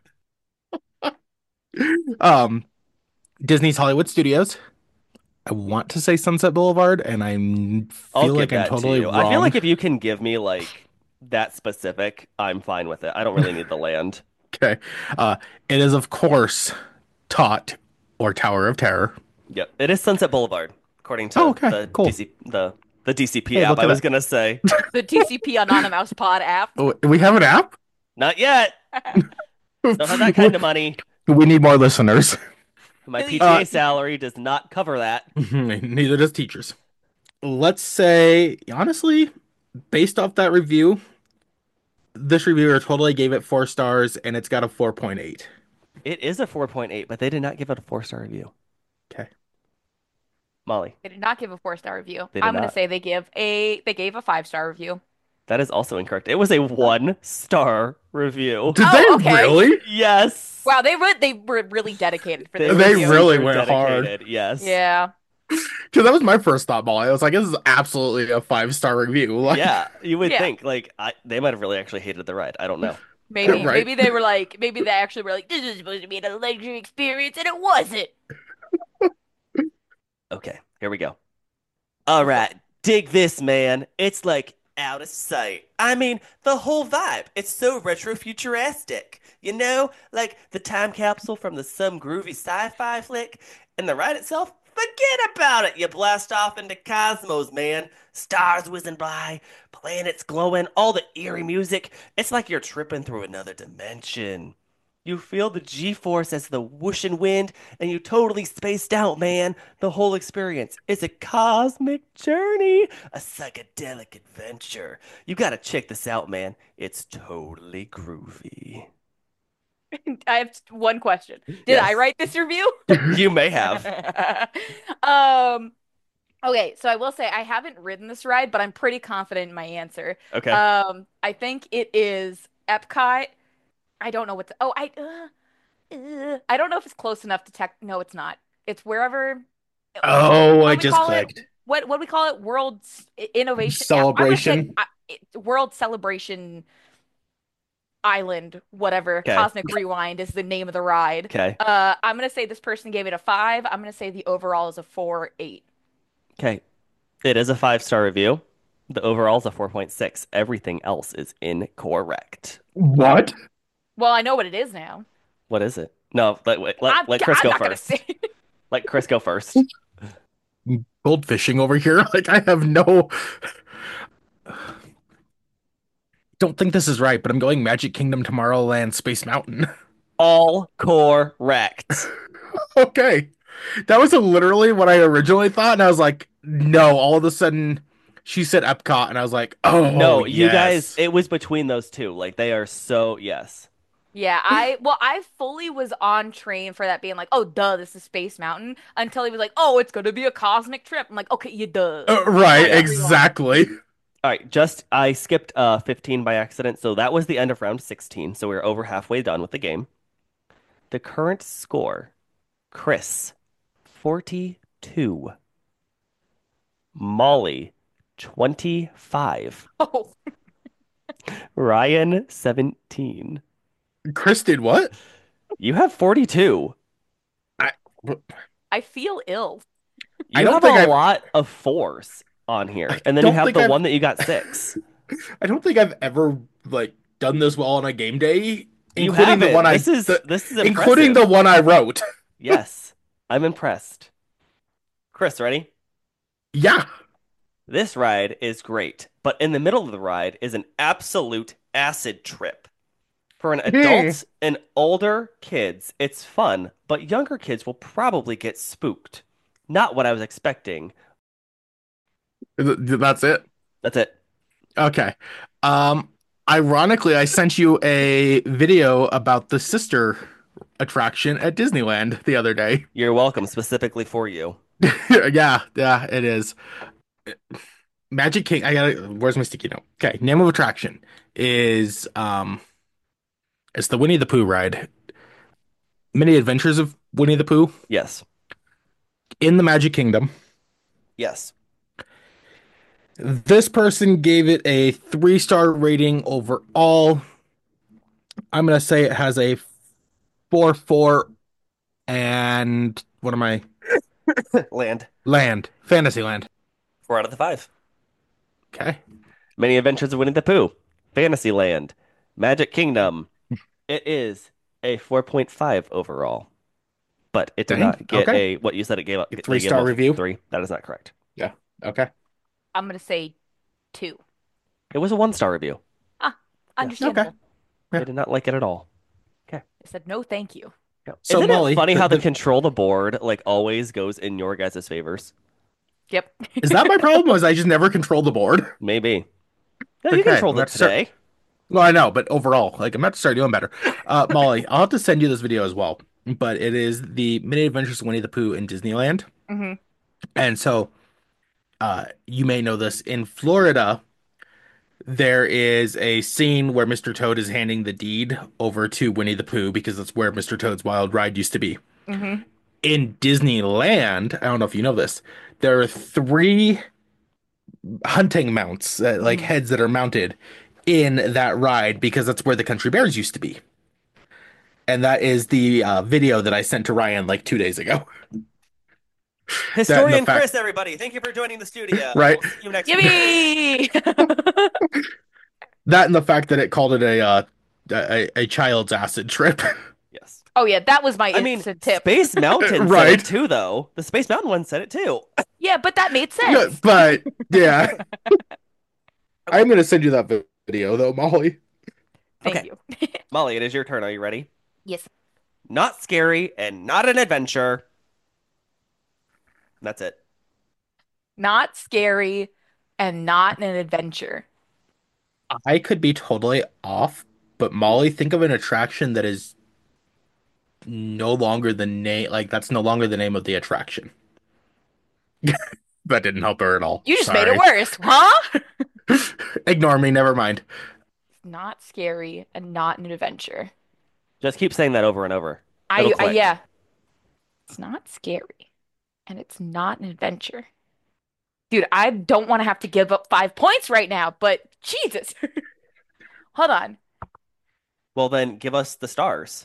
Um, Disney's Hollywood Studios. I want to say Sunset Boulevard, and I I'll feel give like I'm that to totally you. I feel like wrong. if you can give me like that specific, I'm fine with it. I don't really need the land. Okay. It is, of course, Tot or Tower of Terror. Yep, it is Sunset Boulevard, according Oh, to okay, the cool. the DCP Hey, app. look I at was that. gonna say, The TCP Anonymous Pod app. Oh, we have an app? not yet. Don't have that kind of money. We need more listeners. My Uh, PTA salary does not cover that. Neither does teachers. Let's say, honestly, based off that review, this reviewer totally gave it 4 stars and it's got a 4.8. It is a 4.8, but they did not give it a 4-star review. Okay. Molly, They did not give a 4-star review. they did I'm gonna not. say they gave a 5-star review. That is also incorrect. It was a 1-star review. Did Oh, they okay. really? Yes. Wow, they were really dedicated for this They review. really super went hard. dedicated. Yes. Yeah. Because that was my first thought, Molly. I was like, this is absolutely a 5-star review. Like, Yeah, you would Yeah. think like they might have really actually hated the ride. I don't know. Maybe right. maybe they were like maybe they actually were like this is supposed to be an luxury experience and it wasn't. Okay, here we go. All right, dig this, man. It's like out of sight. I mean, the whole vibe. It's so retro futuristic. You know, like the time capsule from the some groovy sci-fi flick, and the ride itself. Forget about it. You blast off into cosmos, man. Stars whizzing by, planets glowing, all the eerie music. It's like you're tripping through another dimension. You feel the G-force as the whooshing wind, and you totally spaced out, man. The whole experience is a cosmic journey, a psychedelic adventure. You gotta check this out, man. It's totally groovy. I have one question. Did I Yes, write this review? you may have. Um, okay, so I will say I haven't ridden this ride, but I'm pretty confident in my answer. Okay. I think it is Epcot. I don't know what the, I don't know if it's close enough to tech. No, it's not. It's wherever. oh, What I do we just call it? clicked. What do we call it? Innovation. Yeah, I'm gonna say Celebration. World Celebration Island, whatever. Okay. Cosmic Rewind is the name of the ride. Okay. I'm gonna say this person gave it a 5. I'm gonna say the overall is a 4.8. Okay. It is a 5-star review. The overall is a 4.6. Everything else is incorrect. What? Well, I know what it is now. What is it? No, let Chris I'm go not gonna first. say. Let Chris go first. Goldfishing over here. Like, I have no. Don't think this is right, but I'm going Magic Kingdom, Tomorrowland, Space Mountain. All correct. Okay. That was literally what I originally thought, and I was like, no. All of a sudden, she said Epcot, and I was like, oh, No, you guys, yes. it was between those two. Like they are so yes. Yeah, I fully was on train for that being like, oh duh, this is Space Mountain until he was like, oh, it's gonna be a cosmic trip. I'm like, okay, you duh. Right, Cosmic Yeah. Rewind. exactly. All right, just I skipped 15 by accident, so that was the end of round 16. So we're over halfway done with the game. The current score, Chris 42, Molly 25, Oh, Ryan 17. Chris did what? You have 42. I, I feel ill. I You don't have a think I've lot of fours on here. I And then you don't have think the I've one that you got 6. I don't think I've ever like done this well on a game day, You including the one haven't. I This is including the impressive. one I wrote. Yes, I'm impressed. Chris, ready? Yeah. This ride is great, but in the middle of the ride is an absolute acid trip. For an Hmm. adult and older kids, it's fun, but younger kids will probably get spooked. Not what I was expecting. That's it. That's it. Okay. Um, ironically, I sent you a video about the sister attraction at Disneyland the other day. You're welcome, specifically for you. Yeah, yeah, it is. Magic King. I gotta. Where's my sticky note? Okay, name of attraction is it's the Winnie the Pooh ride. Many Adventures of Winnie the Pooh Yes. in the Magic Kingdom. Yes. This person gave it a 3-star rating overall. I'm gonna say it has a 4-4 and what am I? Land. Land. Fantasyland. 4 out of the 5. Okay. Many Adventures of Winnie the Pooh. Fantasyland. Magic Kingdom. It is a 4.5 overall, but it did Dang. not get Okay. a what you said it gave up. A They gave 3-star up review. 3. That is not correct. Yeah. Okay. I'm gonna say 2. It was a 1-star review. Ah, Yeah. Okay. understandable. Yeah. They did not like it at all. Okay. I said no, thank you. Yeah. So Isn't it Molly, funny how the control the board like always goes in your guys' favors? Yep. is that my problem? Was I just never controlled the board? Maybe. No, you Okay. controlled I'm it about to start. today. Well, I know, but overall, like I'm about to start doing better. Molly, I'll have to send you this video as well. But it is the Mini Adventures of Winnie the Pooh in Disneyland. hmm And so, you may know this in Florida. There is a scene where Mr. Toad is handing the deed over to Winnie the Pooh because that's where Mr. Toad's Wild Ride used to be. hmm In Disneyland, I don't know if you know this, there are three hunting mounts, like Mhm. heads that are mounted in that ride because that's where the Country Bears used to be. And that is the video that I sent to Ryan like 2 days ago. That and the Historian fact, Chris, everybody, thank you for joining the studio. right? We'll see you next week. Yippee! That and the fact that it called it a child's acid trip. Yes. Oh yeah, that was my I mean, instant tip. Space Mountain said it Right. too, though. The Space Mountain one said it too. Yeah, but that made No, sense. but yeah, Okay. I'm gonna send you that video though, Molly. Thank Okay. you. Molly, it is your turn. Are you ready? Yes. Not scary and not an adventure. That's it. Not scary and not an adventure. I could be totally off, but Molly, think of an attraction that is no longer the name, like that's no longer the name of the attraction. That didn't help her at all. You just made it Sorry. worse, huh? Ignore me, never mind. Not scary and not an adventure. Just keep saying that over and over. It'll click. Yeah. It's not scary and it's not an adventure. Dude, I don't want to have to give up 5 points right now, but Jesus. Hold on. Well, then give us the stars.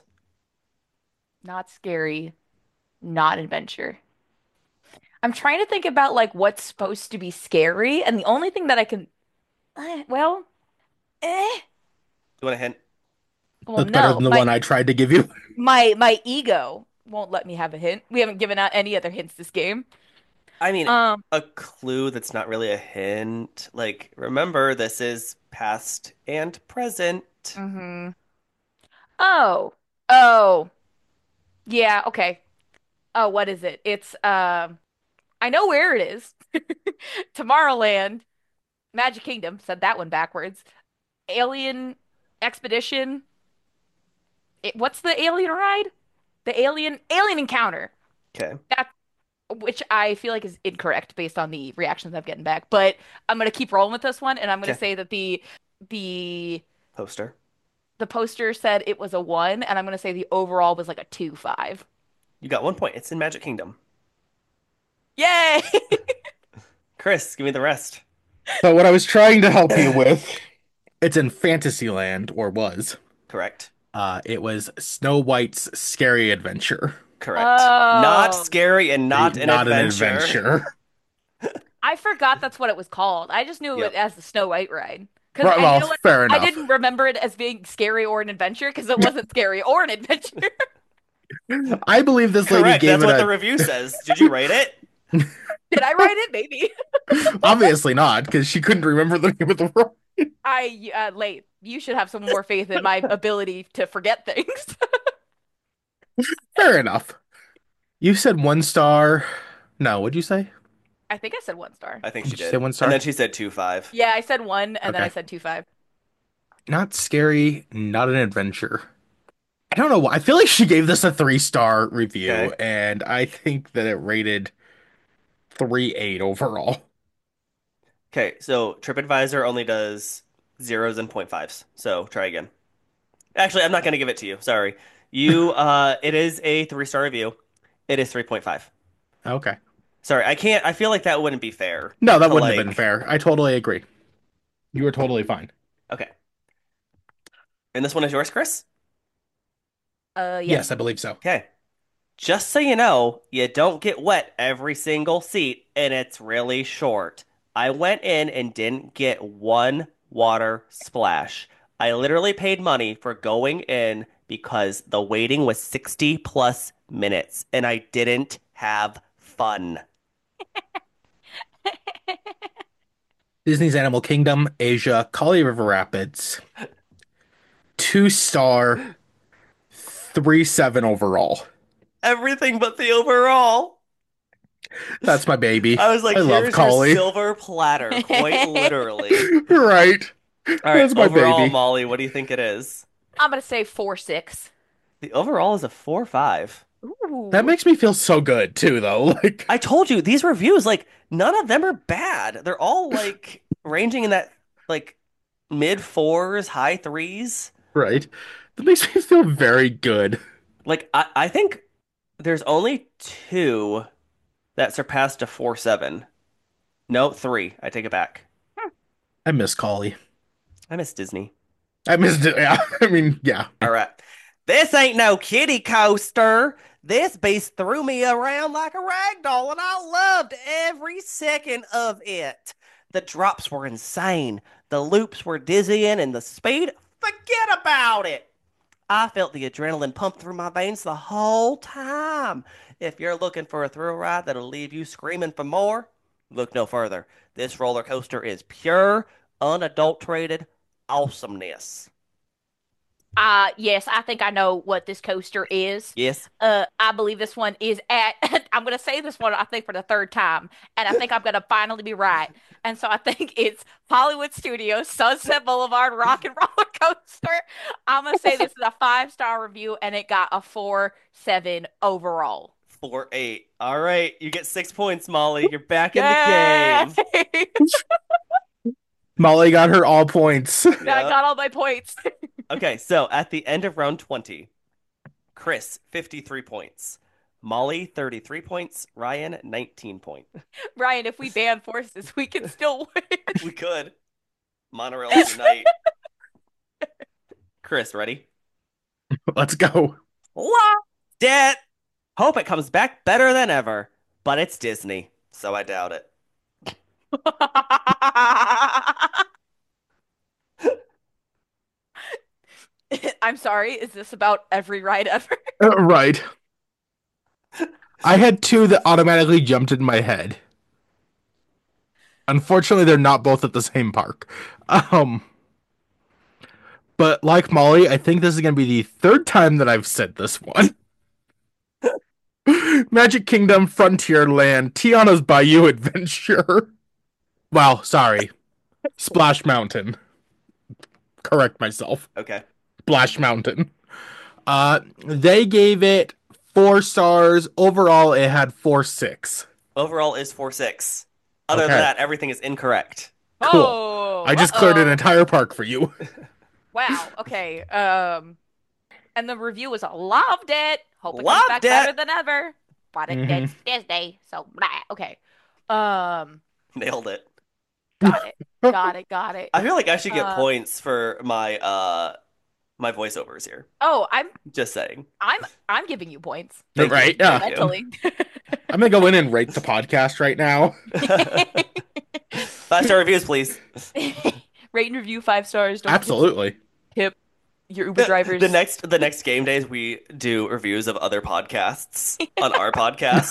Not scary, not adventure. I'm trying to think about like what's supposed to be scary, and the only thing that I can, well, eh, You want a hint? well, That's better no, than the one I tried to give you. my ego won't let me have a hint. We haven't given out any other hints this game. I mean, Um, a clue that's not really a hint. Like, remember, this is past and present. hmm Oh, oh, yeah, okay. Oh, what is it? It's I know where it is. Tomorrowland, Magic Kingdom, said that one backwards. Alien Expedition. What's the alien ride? The alien encounter. Okay. That which I feel like is incorrect based on the reactions I've gotten back. But I'm gonna keep rolling with this one, and I'm gonna Okay. say that the Poster. the poster said it was a 1, and I'm gonna say the overall was like a 2-5. You got 1 point. It's in Magic Kingdom. Yay! Chris, give me the rest. So what I was trying to help you with, it's in Fantasyland, or was. Correct. It was Snow White's Scary Adventure. Correct. Not Oh, scary and not an Not an adventure. adventure. I forgot that's what it was called. I just knew it Yep. as the Snow White ride. Right, And you well, know what? fair I enough. didn't remember it as being scary or an adventure because it wasn't scary or an adventure. I believe this lady Correct. gave That's it what the a review says. Did you rate it? Did I write it? Maybe. obviously not, because she couldn't remember the name of the role. Late. You should have some more faith in my ability to forget things. Fair enough. You said 1 star. No, what'd you say? I think I said 1 star. I think she Did you say did. one And star? then she said 2-5. Yeah, I said 1 and then I Okay. said 2-5. Not scary, not an adventure. I don't know why. I feel like she gave this a 3 star review, Okay. and I think that it rated 3.8 overall. Okay, so TripAdvisor only does zeros and point fives. So try again. Actually, I'm not going to give it to you. Sorry. It is a 3-star review. It is 3.5. Okay. Sorry, I feel like that wouldn't be fair No, that to wouldn't have been like, fair. I totally agree. You were totally fine. okay. And this one is yours, Chris? Yes, Yes. I believe so. Okay. Just so you know, you don't get wet every single seat, and it's really short. I went in and didn't get one water splash. I literally paid money for going in because the waiting was 60 plus minutes, and I didn't have fun. Disney's Animal Kingdom, Asia, Kali River Rapids. 2 star, 3.7 overall. Everything but the overall. That's my baby. I was like, I love here's your Kali. silver platter, quite literally. Right. All right, That's my overall, baby. Molly, what do you think it is? I'm gonna say 4-6. The overall is a 4-5. That Ooh. makes me feel so good too, though. Like, I told you these reviews, like none of them are bad. They're all like ranging in that like mid fours, high threes. right. That makes me feel very good. Like I think There's only two that surpassed a 4.7. No, three. I take it back. I miss Collie. I miss Disney. I missed it. Yeah. I mean, yeah. All right. This ain't no kiddie coaster. This beast threw me around like a rag doll, and I loved every second of it. The drops were insane. The loops were dizzying, and the speed, forget about it. I felt the adrenaline pump through my veins the whole time. If you're looking for a thrill ride that'll leave you screaming for more, look no further. This roller coaster is pure, unadulterated awesomeness. Yes, I think I know what this coaster is. Yes. I believe this one is at, I'm gonna say this one, I think, for the third time, and I think I'm gonna finally be right. And so I think it's Hollywood Studios Sunset Boulevard Rock and Roller Coaster. I'm gonna say this is a 5-star review, and it got a 4.7 overall. 4.8. All right, you get 6 points, Molly. You're back in the Yay! game. Molly got her all points. I Yep. got all my points. Okay, so at the end of round 20, Chris, 53 points. Molly, 33 points. Ryan, 19 points. Ryan, if we ban forces, we can still win. We could. Monorails unite. Chris, ready? Let's go. Lost it! Hope it comes back better than ever. But it's Disney, so I doubt it. I'm sorry, is this about every ride ever? Right. I had two that automatically jumped in my head. Unfortunately, they're not both at the same park. Um, but like Molly, I think this is going to be the third time that I've said this one. Magic Kingdom, Frontierland, Tiana's Bayou Adventure. Well, sorry. Splash Mountain. Correct myself. Okay. Splash Mountain. They gave it 4 stars. Overall, it had 4.6. Overall is 4.6. Other than Okay, that, everything is incorrect. cool. Oh, I just cleared an uh-oh. entire park for you. Wow. Okay. And the review was loved it. Hope it comes Loved back better it! than ever. But Hmm. it's Disney, so blah. Okay. Um, Nailed it. got it. Got it. Got it. I feel like I should get Um, points for my voiceovers here. oh, Just saying. I'm I'm giving you points Thank you. Right? Yeah. Thank you. mentally. I'm gonna go in and rate the podcast right now. 5-star reviews, please. Rate and review 5 stars. Don't forget to Absolutely. tip your Uber The drivers. next game days we do reviews of other podcasts on our podcast.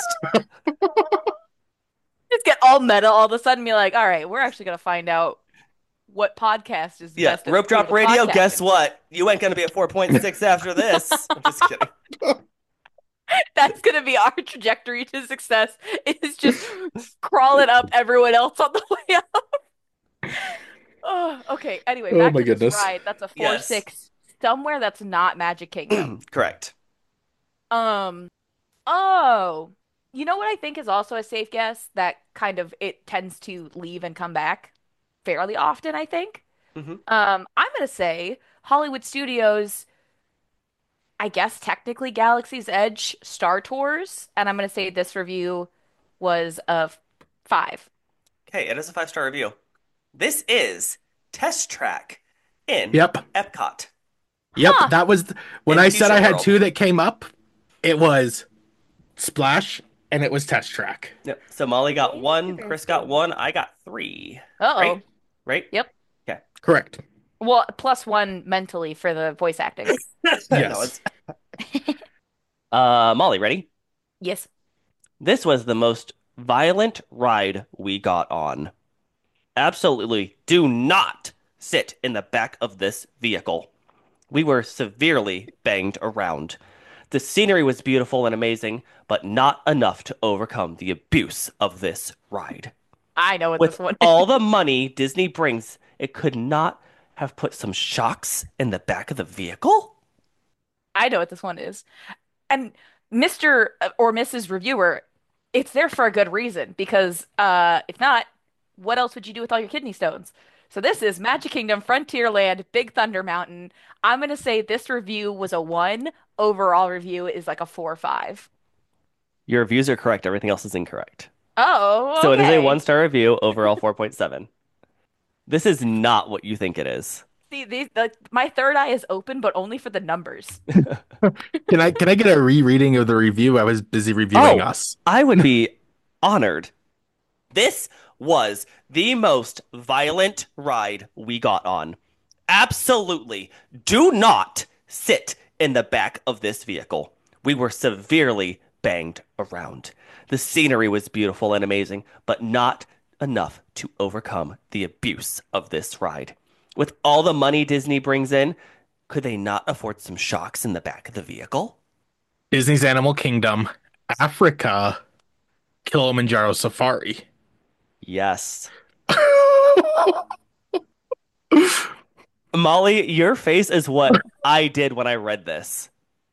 Just get all meta all of a sudden. Be like, all right, we're actually gonna find out what podcast is the Yeah, best at Rope Drop doing a Radio, podcast. guess what? You ain't gonna be at 4.6 after this. I'm just kidding. That's gonna be our trajectory to success is just crawling up everyone else on the way up. Oh, okay. Anyway, Oh back my to this goodness. ride. That's a four Yes. six somewhere that's not Magic Kingdom. Correct. Um, oh, you know what I think is also a safe guess that kind of it tends to leave and come back fairly often, I think. Hmm. I'm gonna say Hollywood Studios, I guess technically Galaxy's Edge Star Tours, and I'm gonna say this review was a 5. Okay, it is a 5-star review. This is Test Track in Yep. Epcot Yep. Huh. That was when in I said Future I had World. two that came up. It was Splash and it was Test Track. Yep. So Molly got one, Chris got Interesting. one, I got three. Uh-oh. Right? Right? Yep. Okay. Correct. Well, +1 mentally for the voice acting. No, Yes. it's Molly, ready? Yes. This was the most violent ride we got on. Absolutely do not sit in the back of this vehicle. We were severely banged around. The scenery was beautiful and amazing, but not enough to overcome the abuse of this ride. I know what With this one is. all the money Disney brings, it could not have put some shocks in the back of the vehicle? I know what this one is. And Mr. or Mrs. Reviewer, it's there for a good reason because if not, what else would you do with all your kidney stones? So this is Magic Kingdom Frontierland Big Thunder Mountain. I'm gonna say this review was a 1. Overall review is like a 4 or 5. Your reviews are correct. Everything else is incorrect. Oh, So it is a okay. one-star review, overall 4.7. This is not what you think it is. See, my third eye is open, but only for the numbers. Can I get a rereading of the review? I was busy reviewing Oh, us. I would be honored. This was the most violent ride we got on. Absolutely do not sit in the back of this vehicle. We were severely banged around. The scenery was beautiful and amazing, but not enough to overcome the abuse of this ride. With all the money Disney brings in, could they not afford some shocks in the back of the vehicle? Disney's Animal Kingdom, Africa, Kilimanjaro Safari. Yes. Molly, your face is what I did when I read this.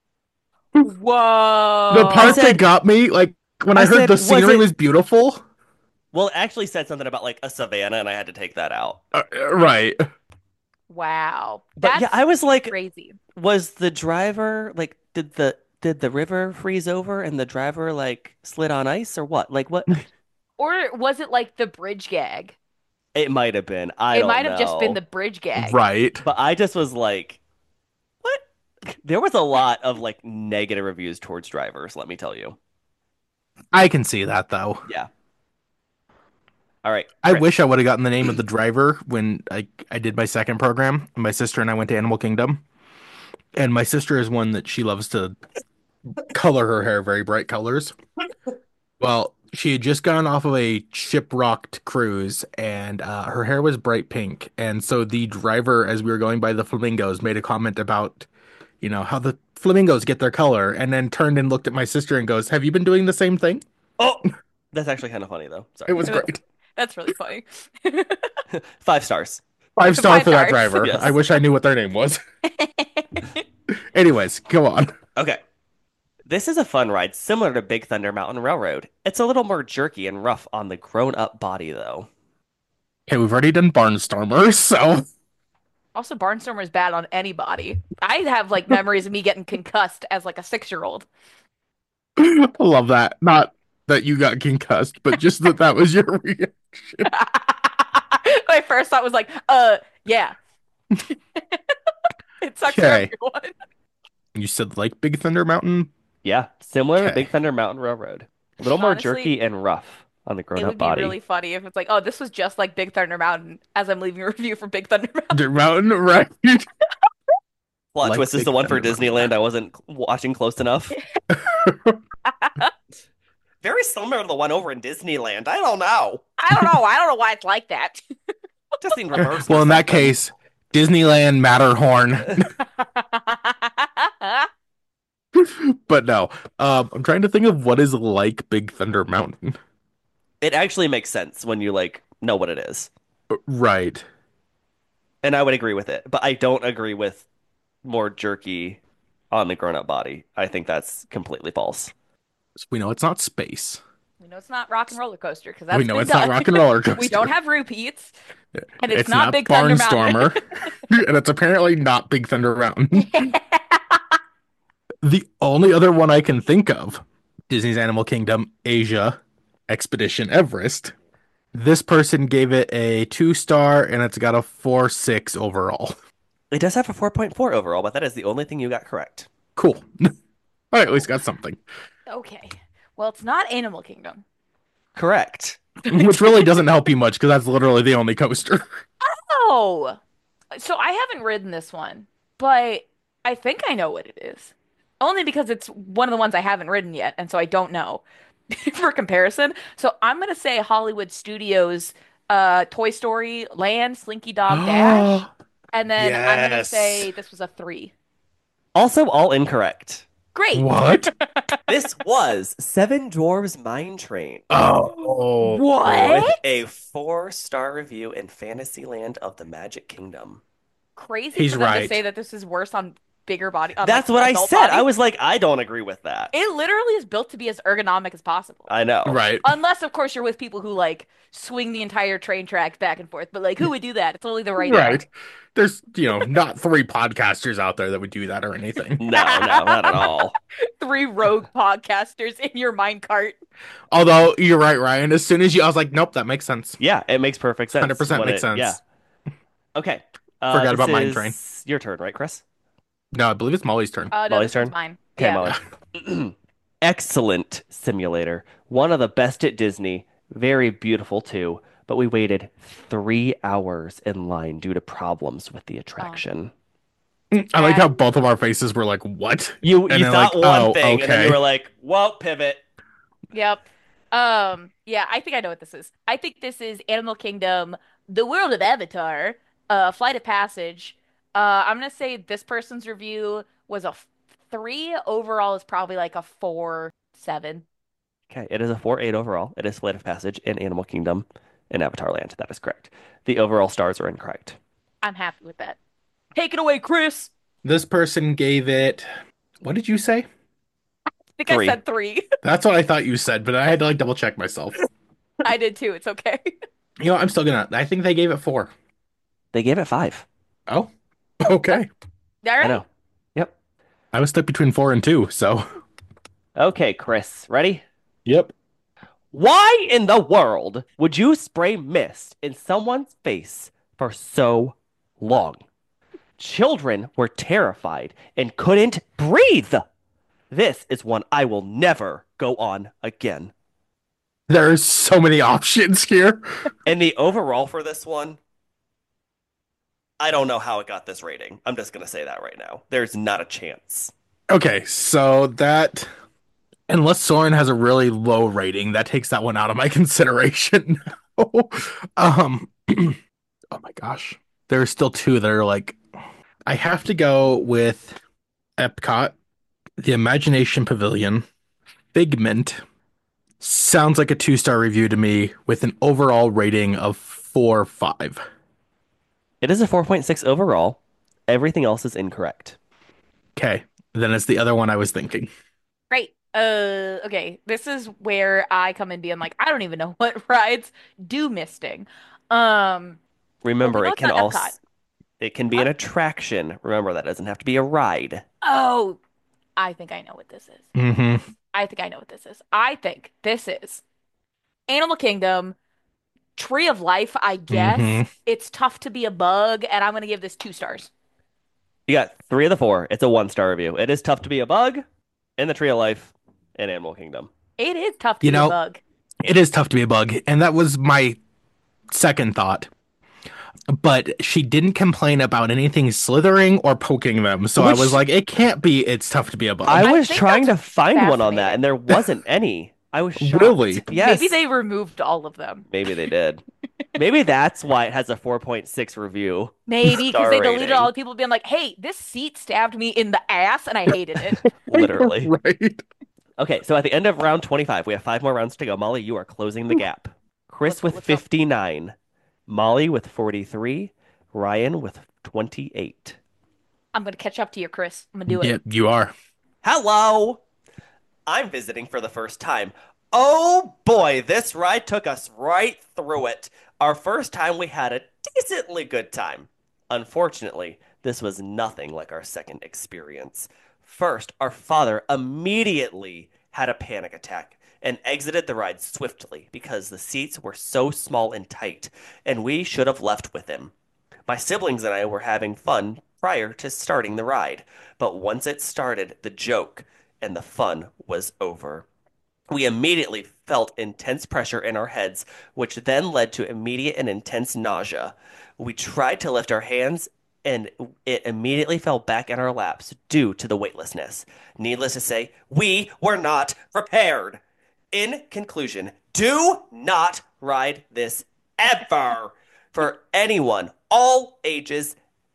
The I Whoa. part that said, got me, like when I I heard said, the was scenery it? was beautiful. Well, it actually said something about like a savannah, and I had to take that out. Right. Wow. But yeah, I That's was like, crazy. was the driver like, did the river freeze over and the driver like slid on ice or what? Like what? Or was it like the bridge gag? It might have been. I It don't might have just been the know. bridge gag. Right. But I just was like, what? There was a lot of like negative reviews towards drivers, let me tell you. I can see that though. Yeah. All right, I Chris. wish I would have gotten the name of the driver when I did my second program. My sister and I went to Animal Kingdom. And my sister is one that she loves to color her hair very bright colors. Well, she had just gone off of a ship-rocked cruise and her hair was bright pink. And so the driver, as we were going by the flamingos, made a comment about, how the flamingos get their color, and then turned and looked at my sister and goes, "Have you been doing the same thing?" Oh, that's actually kind of funny though. It Sorry. was great. That's really funny. 5 stars. 5 star Five for that stars. driver. I Yes. wish I knew what their name was. Anyways, go on. Okay. This is a fun ride, similar to Big Thunder Mountain Railroad. It's a little more jerky and rough on the grown-up body, though. Okay, we've already done Barnstormers, so Also, Barnstormer is bad on anybody. I have like memories of me getting concussed as like a 6-year-old. I love that. Not that you got concussed, but just that that was your reaction. My first thought was like, yeah. It sucks for Okay. everyone. You said like Big Thunder Mountain? Yeah, similar to Okay. Big Thunder Mountain Railroad. A little more Honestly, jerky and rough on the it grown-up would be body. really funny if it's like, oh, this was just like Big Thunder Mountain as I'm leaving a review for Big Thunder Mountain. Thunder Mountain, right? Plot Like twist is Big the one for Thunder Disneyland. I wasn't watching close enough. Mountain. Very similar to the one over in Disneyland. I don't know. I don't know. I don't know why it's like that. Just in reverse. Well, or in that something. case, Disneyland Matterhorn. But no. I'm trying to think of what is like Big Thunder Mountain. It actually makes sense when you like know what it is. Right. And I would agree with it, but I don't agree with more jerky on the grown-up body. I think that's completely false. So we know it's not space. We know it's not Rock and Roller Coaster because We that's know been it's not done. Rock and Roller Coaster. We don't have repeats, and it's It's not not Big Thunder Mountain. Barnstormer. And it's apparently not Big Thunder Mountain. The only other one I can think of, Disney's Animal Kingdom, Asia, Expedition Everest. This person gave it a 2 star and it's got a 4.6 overall. It does have a 4.4 overall, but that is the only thing you got correct. Cool. I at least got something. Okay. Well, it's not Animal Kingdom. Correct. Which really doesn't help you much because that's literally the only coaster. Oh, so I haven't ridden this one, but I think I know what it is. Only because it's one of the ones I haven't ridden yet, and so I don't know for comparison. So I'm gonna say Hollywood Studios, Toy Story Land, Slinky Dog Dash, and then I'm gonna Yes. say this was a 3. Also, all incorrect. Great. What? This was Seven Dwarves Mine Train Oh, What? boy. a 4-star review in Fantasyland of the Magic Kingdom. Crazy He's for them to right. say that this is worse on bigger body, on like That's what I adult said. I bodies. was like, I don't agree with that. It literally is built to be as ergonomic as possible. I know. Right. Unless, of course, you're with people who like swing the entire train tracks back and forth. But like, who would do that? It's only the right Right. amount. There's, not 3 podcasters out there that would do that or anything. No, no, not at all. 3 rogue podcasters in your minecart. Although you're right, Ryan. As soon as I was like, nope, that makes sense. Yeah, it makes perfect sense 100% makes yeah. sense. Okay. Forgot This about Mine Train. is your turn, right, Chris? No, I believe it's Molly's turn. No, Molly's this one's turn? mine. Okay, Yeah. Molly. Excellent simulator. One of the best at Disney. Very beautiful too. But we waited 3 hours in line due to problems with the attraction. I like how both of our faces were like, what? You And then thought like, one oh, thing, and then you okay. were like, "Well, pivot." Yep. Yeah, I think I know what this is. I think this is Animal Kingdom, The World of Avatar, Flight of Passage. I'm gonna say this person's review was a 3. Overall is probably like a 4.7. Okay, it is a 4.8 overall. It is Flight of Passage in Animal Kingdom in Avatar Land. That is correct. The overall stars are incorrect. I'm happy with that. Take it away, Chris. This person gave it, what did you say? I think 3. I said 3. That's what I thought you said, but I had to like double check myself. I did too. It's okay. I'm still I think they gave it 4. They gave it 5. Oh, okay. All I right. know. Yep. I was stuck between 4 and 2, so. Okay, Chris, ready? Yep. Why in the world would you spray mist in someone's face for so long? Children were terrified and couldn't breathe. This is one I will never go on again. There's so many options here. And the overall for this one, I don't know how it got this rating. I'm just going to say that right now. There's not a chance. Okay, so that, unless Soren has a really low rating, that takes that one out of my consideration. um, oh my gosh. There are still 2 that are like, I have to go with Epcot, the Imagination Pavilion, Figment. Sounds like a 2-star review to me with an overall rating of 4.5. It is a 4.6 overall. Everything else is incorrect. Okay, then it's the other one I was thinking. Great. Okay. This is where I come in being like, I don't even know what rides do misting. Well, we Remember, know it it's can not also Epcot. it can be an What? attraction. Remember, that doesn't have to be a ride. Oh, I think I know what this is. Mm-hmm. I think I know what this is. I think this is Animal Kingdom, Tree of Life, I guess. Mm-hmm. It's tough to be a bug, and I'm gonna give this 2 stars. You got 3 of the 4. It's a 1-star review. It is tough to be a bug in the Tree of Life in Animal Kingdom. It is tough to You be a know, bug. it is tough to be a bug, and that was my second thought. But she didn't complain about anything slithering or poking them, so I Which- was like, it can't be it's tough to be a bug. I I was think trying to that's find one on that, fascinating. and there wasn't any. I was shocked. Really? Yes. Maybe they removed all of them. Maybe they did. Maybe that's why it has a 4.6 review. Maybe because Star they deleted rating. all the people being like, hey, this seat stabbed me in the ass and I hated it. Literally. Right. Okay, so at the end of round 25, we have 5 more rounds to go. Molly, you are closing the gap. Chris with Let's go. 59, Molly with 43, Ryan with 28. I'm gonna catch up to you, Chris. I'm gonna do it. Yeah, you are. Hello! I'm visiting for the first time. Oh boy, this ride took us right through it. Our first time, we had a decently good time. Unfortunately, this was nothing like our second experience. First, our father immediately had a panic attack and exited the ride swiftly because the seats were so small and tight, and we should have left with him. My siblings and I were having fun prior to starting the ride, but once it started, the joke and the fun was over. We immediately felt intense pressure in our heads, which then led to immediate and intense nausea. We tried to lift our hands, and it immediately fell back in our laps due to the weightlessness. Needless to say, we were not prepared. In conclusion, do not ride this ever for anyone, all ages,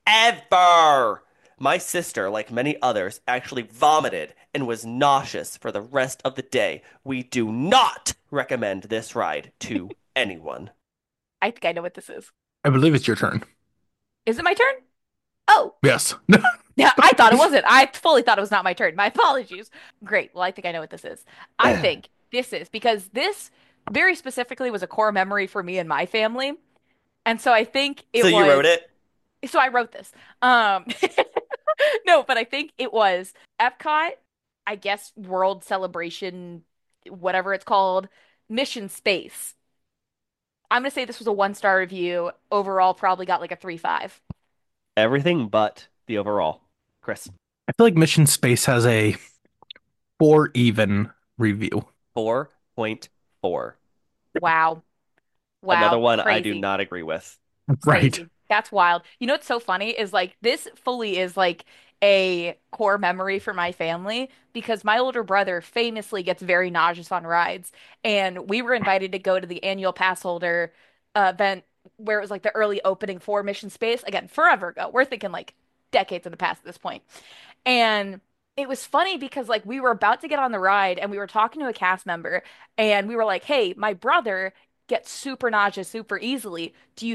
ever. My sister, like many others, actually vomited and was nauseous for the rest of the day. We do not recommend this ride to anyone. I think I know what this is. I believe it's your turn. Is it my turn? Oh, Yes. Yeah, I thought it wasn't. I fully thought it was not my turn. My apologies. Great. Well, I think I know what this is. I think this is because this very specifically was a core memory for me and my family. And so I think So it you was, wrote it? so I wrote this. Um, no, but I think it was Epcot, I guess World Celebration, whatever it's called, Mission Space. I'm gonna say this was a one-star review. Overall, probably got like a 3.5. Everything but the overall. Chris, I feel like Mission Space has a 4 even review. 4.4. Wow. Another Wow. one I do Crazy. not agree with. Right. Crazy. That's wild. You know what's so funny is like this fully is like a core memory for my family because my older brother famously gets very nauseous on rides. And we were invited to go to the annual pass holder event where it was like the early opening for Mission Space. Again, forever ago. We're thinking like decades in the past at this point. And it was funny because like we were about to get on the ride and we were talking to a cast member and we were like, "Hey, my brother gets super nauseous super easily.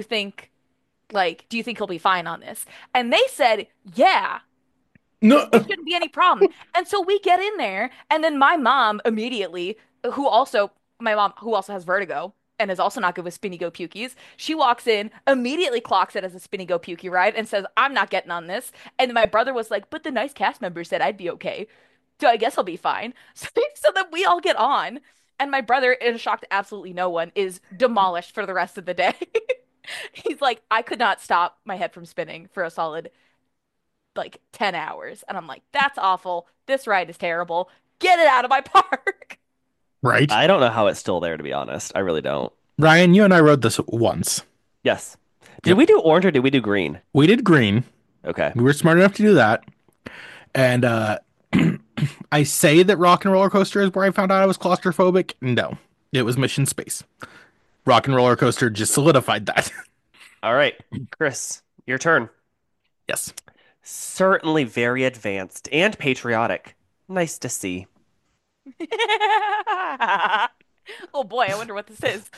Do you think he'll be fine on this?" And they said, "Yeah, No. it shouldn't be any problem." And so we get in there, and then my mom immediately, my mom who also has vertigo and is also not good with spinny go pukies, she walks in, immediately clocks it as a spinny go pukey ride, and says, "I'm not getting on this." And my brother was like, "But the nice cast member said I'd be okay, so I guess I'll be fine." So then we all get on, and my brother, in a shock to absolutely no one, is demolished for the rest of the day. He's like, "I could not stop my head from spinning for a solid like 10 hours." And I'm like, "That's awful. This ride is terrible. Get it out of my park." Right. I don't know how it's still there, to be honest. I really don't. Ryan, you and I rode this once. Yes. Did Yep. we do orange or did we do green? We did green. Okay. We were smart enough to do that. And I say that Rock and Roller Coaster is where I found out I was claustrophobic. No, it was Mission Space. Rock and Roller Coaster just solidified that. All right. Chris, your turn. Yes. Certainly very advanced and patriotic. Nice to see. Oh boy, I wonder what this is.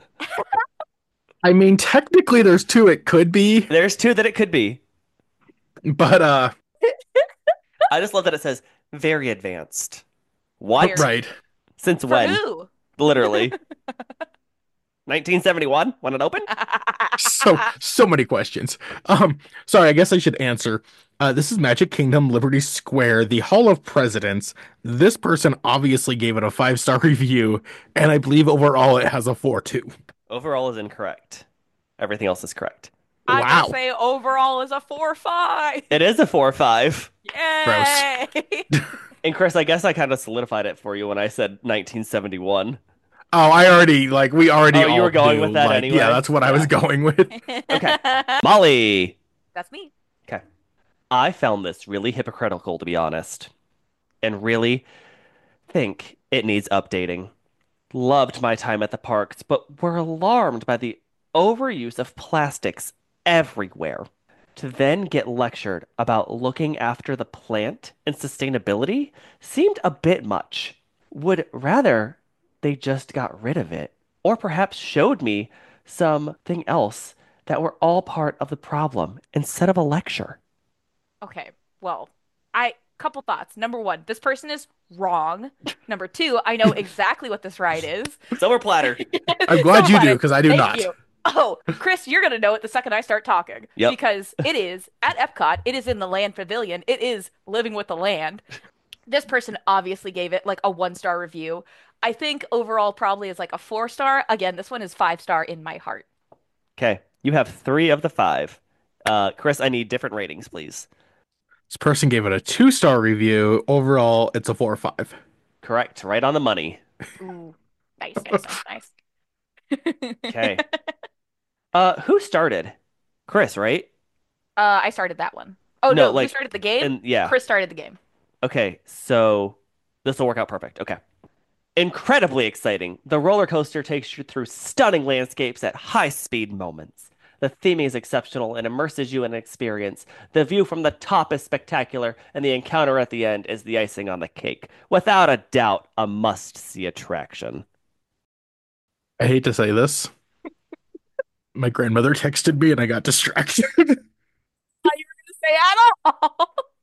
I mean, technically there's two it could be, There's two that it could be. but I just love that it says very advanced. What? Very. right. Since For when? who? Literally. 1971 when it opened? So many questions. Sorry, I guess I should answer. This is Magic Kingdom, Liberty Square, the Hall of Presidents. This person obviously gave it a 5-star review, and I believe overall it has a 4.2. Overall is incorrect. Everything else is correct. I'm gonna Wow. say overall is a 4.5. It is a 4.5. Gross. Yay! And Chris, I guess I kind of solidified it for you when I said 1971. Oh, I already like we already Oh, you all were going knew, with that like, anyway? yeah, that's what I was Yeah. going with. Okay. Molly. That's me. Okay. I found this really hypocritical, to be honest, and really think it needs updating. Loved my time at the parks, but were alarmed by the overuse of plastics everywhere. To then get lectured about looking after the plant and sustainability seemed a bit much. Would rather they just got rid of it, or perhaps showed me something else that were all part of the problem instead of a lecture. Okay, well, I couple thoughts. Number one, this person is wrong. Number two, I know exactly what this ride is. Silver platter. I'm glad Silver you do platter. because I do Thank not. you. Oh, Chris, you're gonna know it the second I start talking Yep. because it is at Epcot. It is in the Land Pavilion. It is living with the land. This person obviously gave it like a 1-star review. I think overall probably is like a 4-star. Again, this one is 5-star in my heart. Okay, you have three of the five. Chris, I need different ratings, please. This person gave it a 2-star review. Overall, it's a 4.5. Correct, right on the money. Ooh, nice, nice, nice, nice. Okay. Who started? Chris, right? I started that one. Oh No, no, who like, started the game? and yeah. Chris started the game. Okay, so this will work out perfect. Okay. Incredibly exciting. The roller coaster takes you through stunning landscapes at high speed moments. The theming is exceptional and immerses you in an experience. The view from the top is spectacular, and the encounter at the end is the icing on the cake. Without a doubt, a must-see attraction. I hate to say this. My grandmother texted me and I got distracted. Say at all.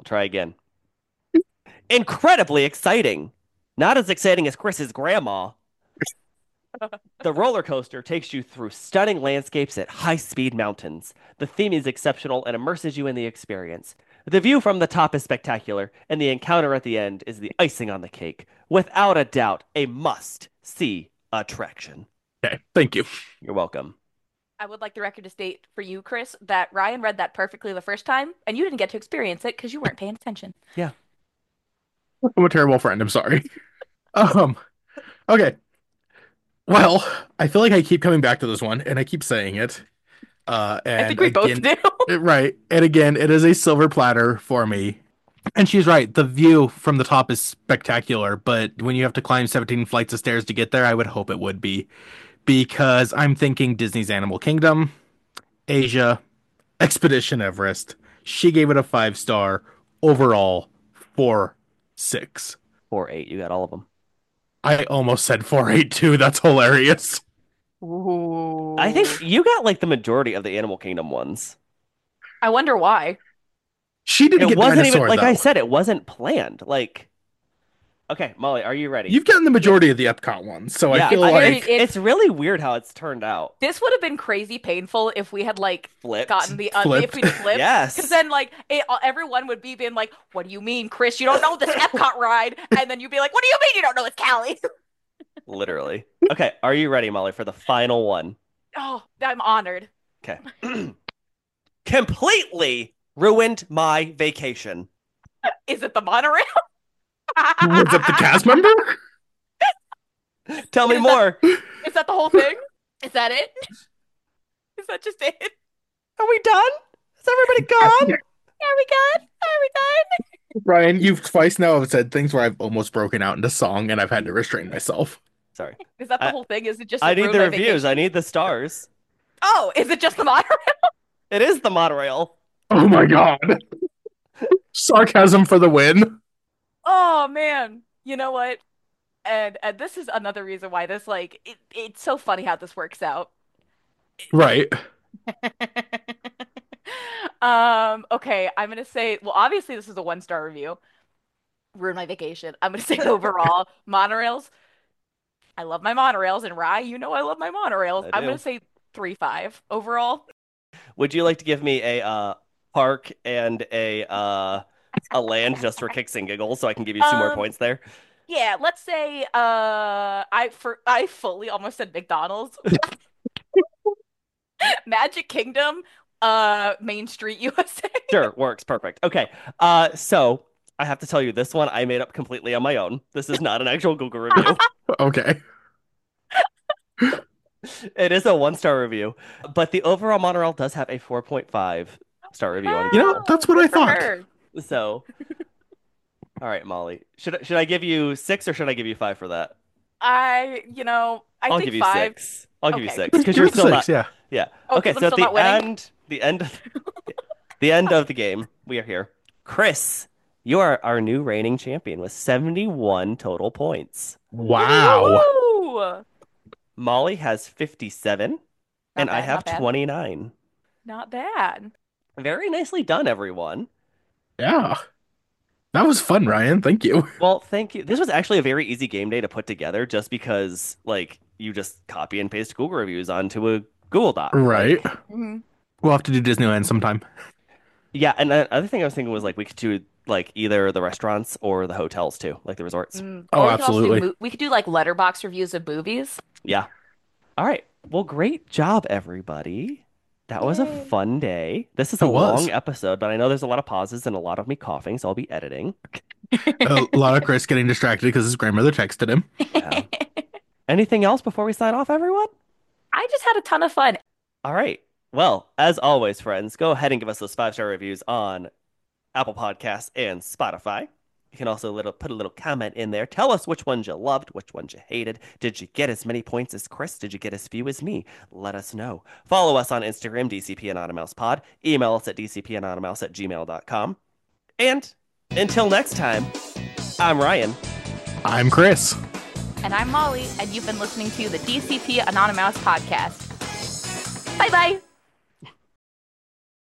I'll try again. Incredibly exciting. Not as exciting as Chris's grandma. The roller coaster takes you through stunning landscapes at high-speed mountains. The theme is exceptional and immerses you in the experience. The view from the top is spectacular, and the encounter at the end is the icing on the cake. Without a doubt, a must-see attraction. Okay, thank you. You're welcome. I would like the record to state for you, Chris, that Ryan read that perfectly the first time, and you didn't get to experience it because you weren't paying attention. Yeah. I'm a terrible friend. I'm sorry. Okay. Well, I feel like I keep coming back to this one, and I keep saying it. I And think we both again, do. right. And again, it is a silver platter for me. And she's right. The view from the top is spectacular, but when you have to climb 17 flights of stairs to get there, I would hope it would be. Because I'm thinking Disney's Animal Kingdom, Asia, Expedition Everest. She gave it a 5-star overall, 4.6. 4-8. You got all of them. I almost said 4.82. That's hilarious. Ooh. I think you got like the majority of the Animal Kingdom ones. I wonder why. She didn't It get wasn't dinosaur, even like though. I said, it wasn't planned. Like, okay, Molly, are you ready? You've gotten the majority of the Epcot ones, so Yeah, I feel I- like it's really weird how it's turned out. This would have been crazy painful if we had like Flipped. gotten the Flipped. if we flipped. Yes. Because then like everyone would be being like, "What do you mean, Chris? You don't know this Epcot ride?" And then you'd be like, "What do you mean you don't know it's Cali?" Literally. Okay, are you ready, Molly, for the final one? Oh, I'm honored. Okay. Completely ruined my vacation. Is it the monorail? was it the cast member? Tell me Is that- more. Is that the whole thing? Is that it? Is that just it? Are we done? Is everybody gone? Are we good? Are we done? Brian, you've twice now have said things where I've almost broken out into song and I've had to restrain myself. Sorry. Is that the I- whole thing? Is it just I need ruined the my reviews. vacation? I need the stars. Oh, is it just the monorail? It is the monorail. Oh my god. Sarcasm for the win. Oh man. You know what? And this is another reason why this like it's so funny how this works out. Right. Okay, I'm gonna say, well, obviously this is a 1-star review. Ruined my vacation. I'm gonna say overall, monorails. I love my monorails, and Rye, you know I love my monorails. I I'm do. gonna say 3.5 overall. Would you like to give me a park and a land just for kicks and giggles so I can give you 2 more points there? Yeah, let's say I fully almost said McDonald's. Magic Kingdom, Main Street, USA. Sure, works perfect. Okay. So I have to tell you, this one I made up completely on my own. This is not an actual Google review. Okay. It is a 1-star review, but the overall monorail does have a 4.5-star review on You know, Google. that's what I Good for thought. her. So, all right, Molly, should I give you 6 or should I give you 5 for that? I I'll think give you 5. 6. I'll give you Okay. 6 because Give you're it still 6, not. yeah. Yeah. Oh, Okay, 'cause so I'm at still not winning? the end of the game, we are here. Chris, you are our new reigning champion with 71 total points. Wow. Woo! Molly has 57, and I bad, have not bad. 29. Not bad. Very nicely done, everyone. Yeah. That was fun, Ryan. Thank you. Well, thank you. This was actually a very easy game day to put together just because, like, you just copy and paste Google reviews onto a Google Doc. Right. Like, Mhm. We'll have to do Disneyland sometime. yeah, and the other thing I was thinking was, like, we could do, like, either the restaurants or the hotels, too, like the resorts. Oh, Or we could also do absolutely. we could do like letterbox reviews of movies. Yeah. All right. Well, great job, everybody. That was a Yay. fun day. This is a It was. long episode, but I know there's a lot of pauses and a lot of me coughing, so I'll be editing. A lot of Chris getting distracted because his grandmother texted him. Yeah. Anything else before we sign off, everyone? I just had a ton of fun. All right. Well, as always, friends, go ahead and give us those 5-star reviews on Apple Podcasts and Spotify. You can also put a little comment in there. Tell us which ones you loved, which ones you hated. Did you get as many points as Chris? Did you get as few as me? Let us know. Follow us on Instagram, DCP Anonymous Pod. Email us at dcpanonymous@gmail.com. And until next time, I'm Ryan. I'm Chris. And I'm Molly, and you've been listening to the DCP Anonymous podcast. Bye bye.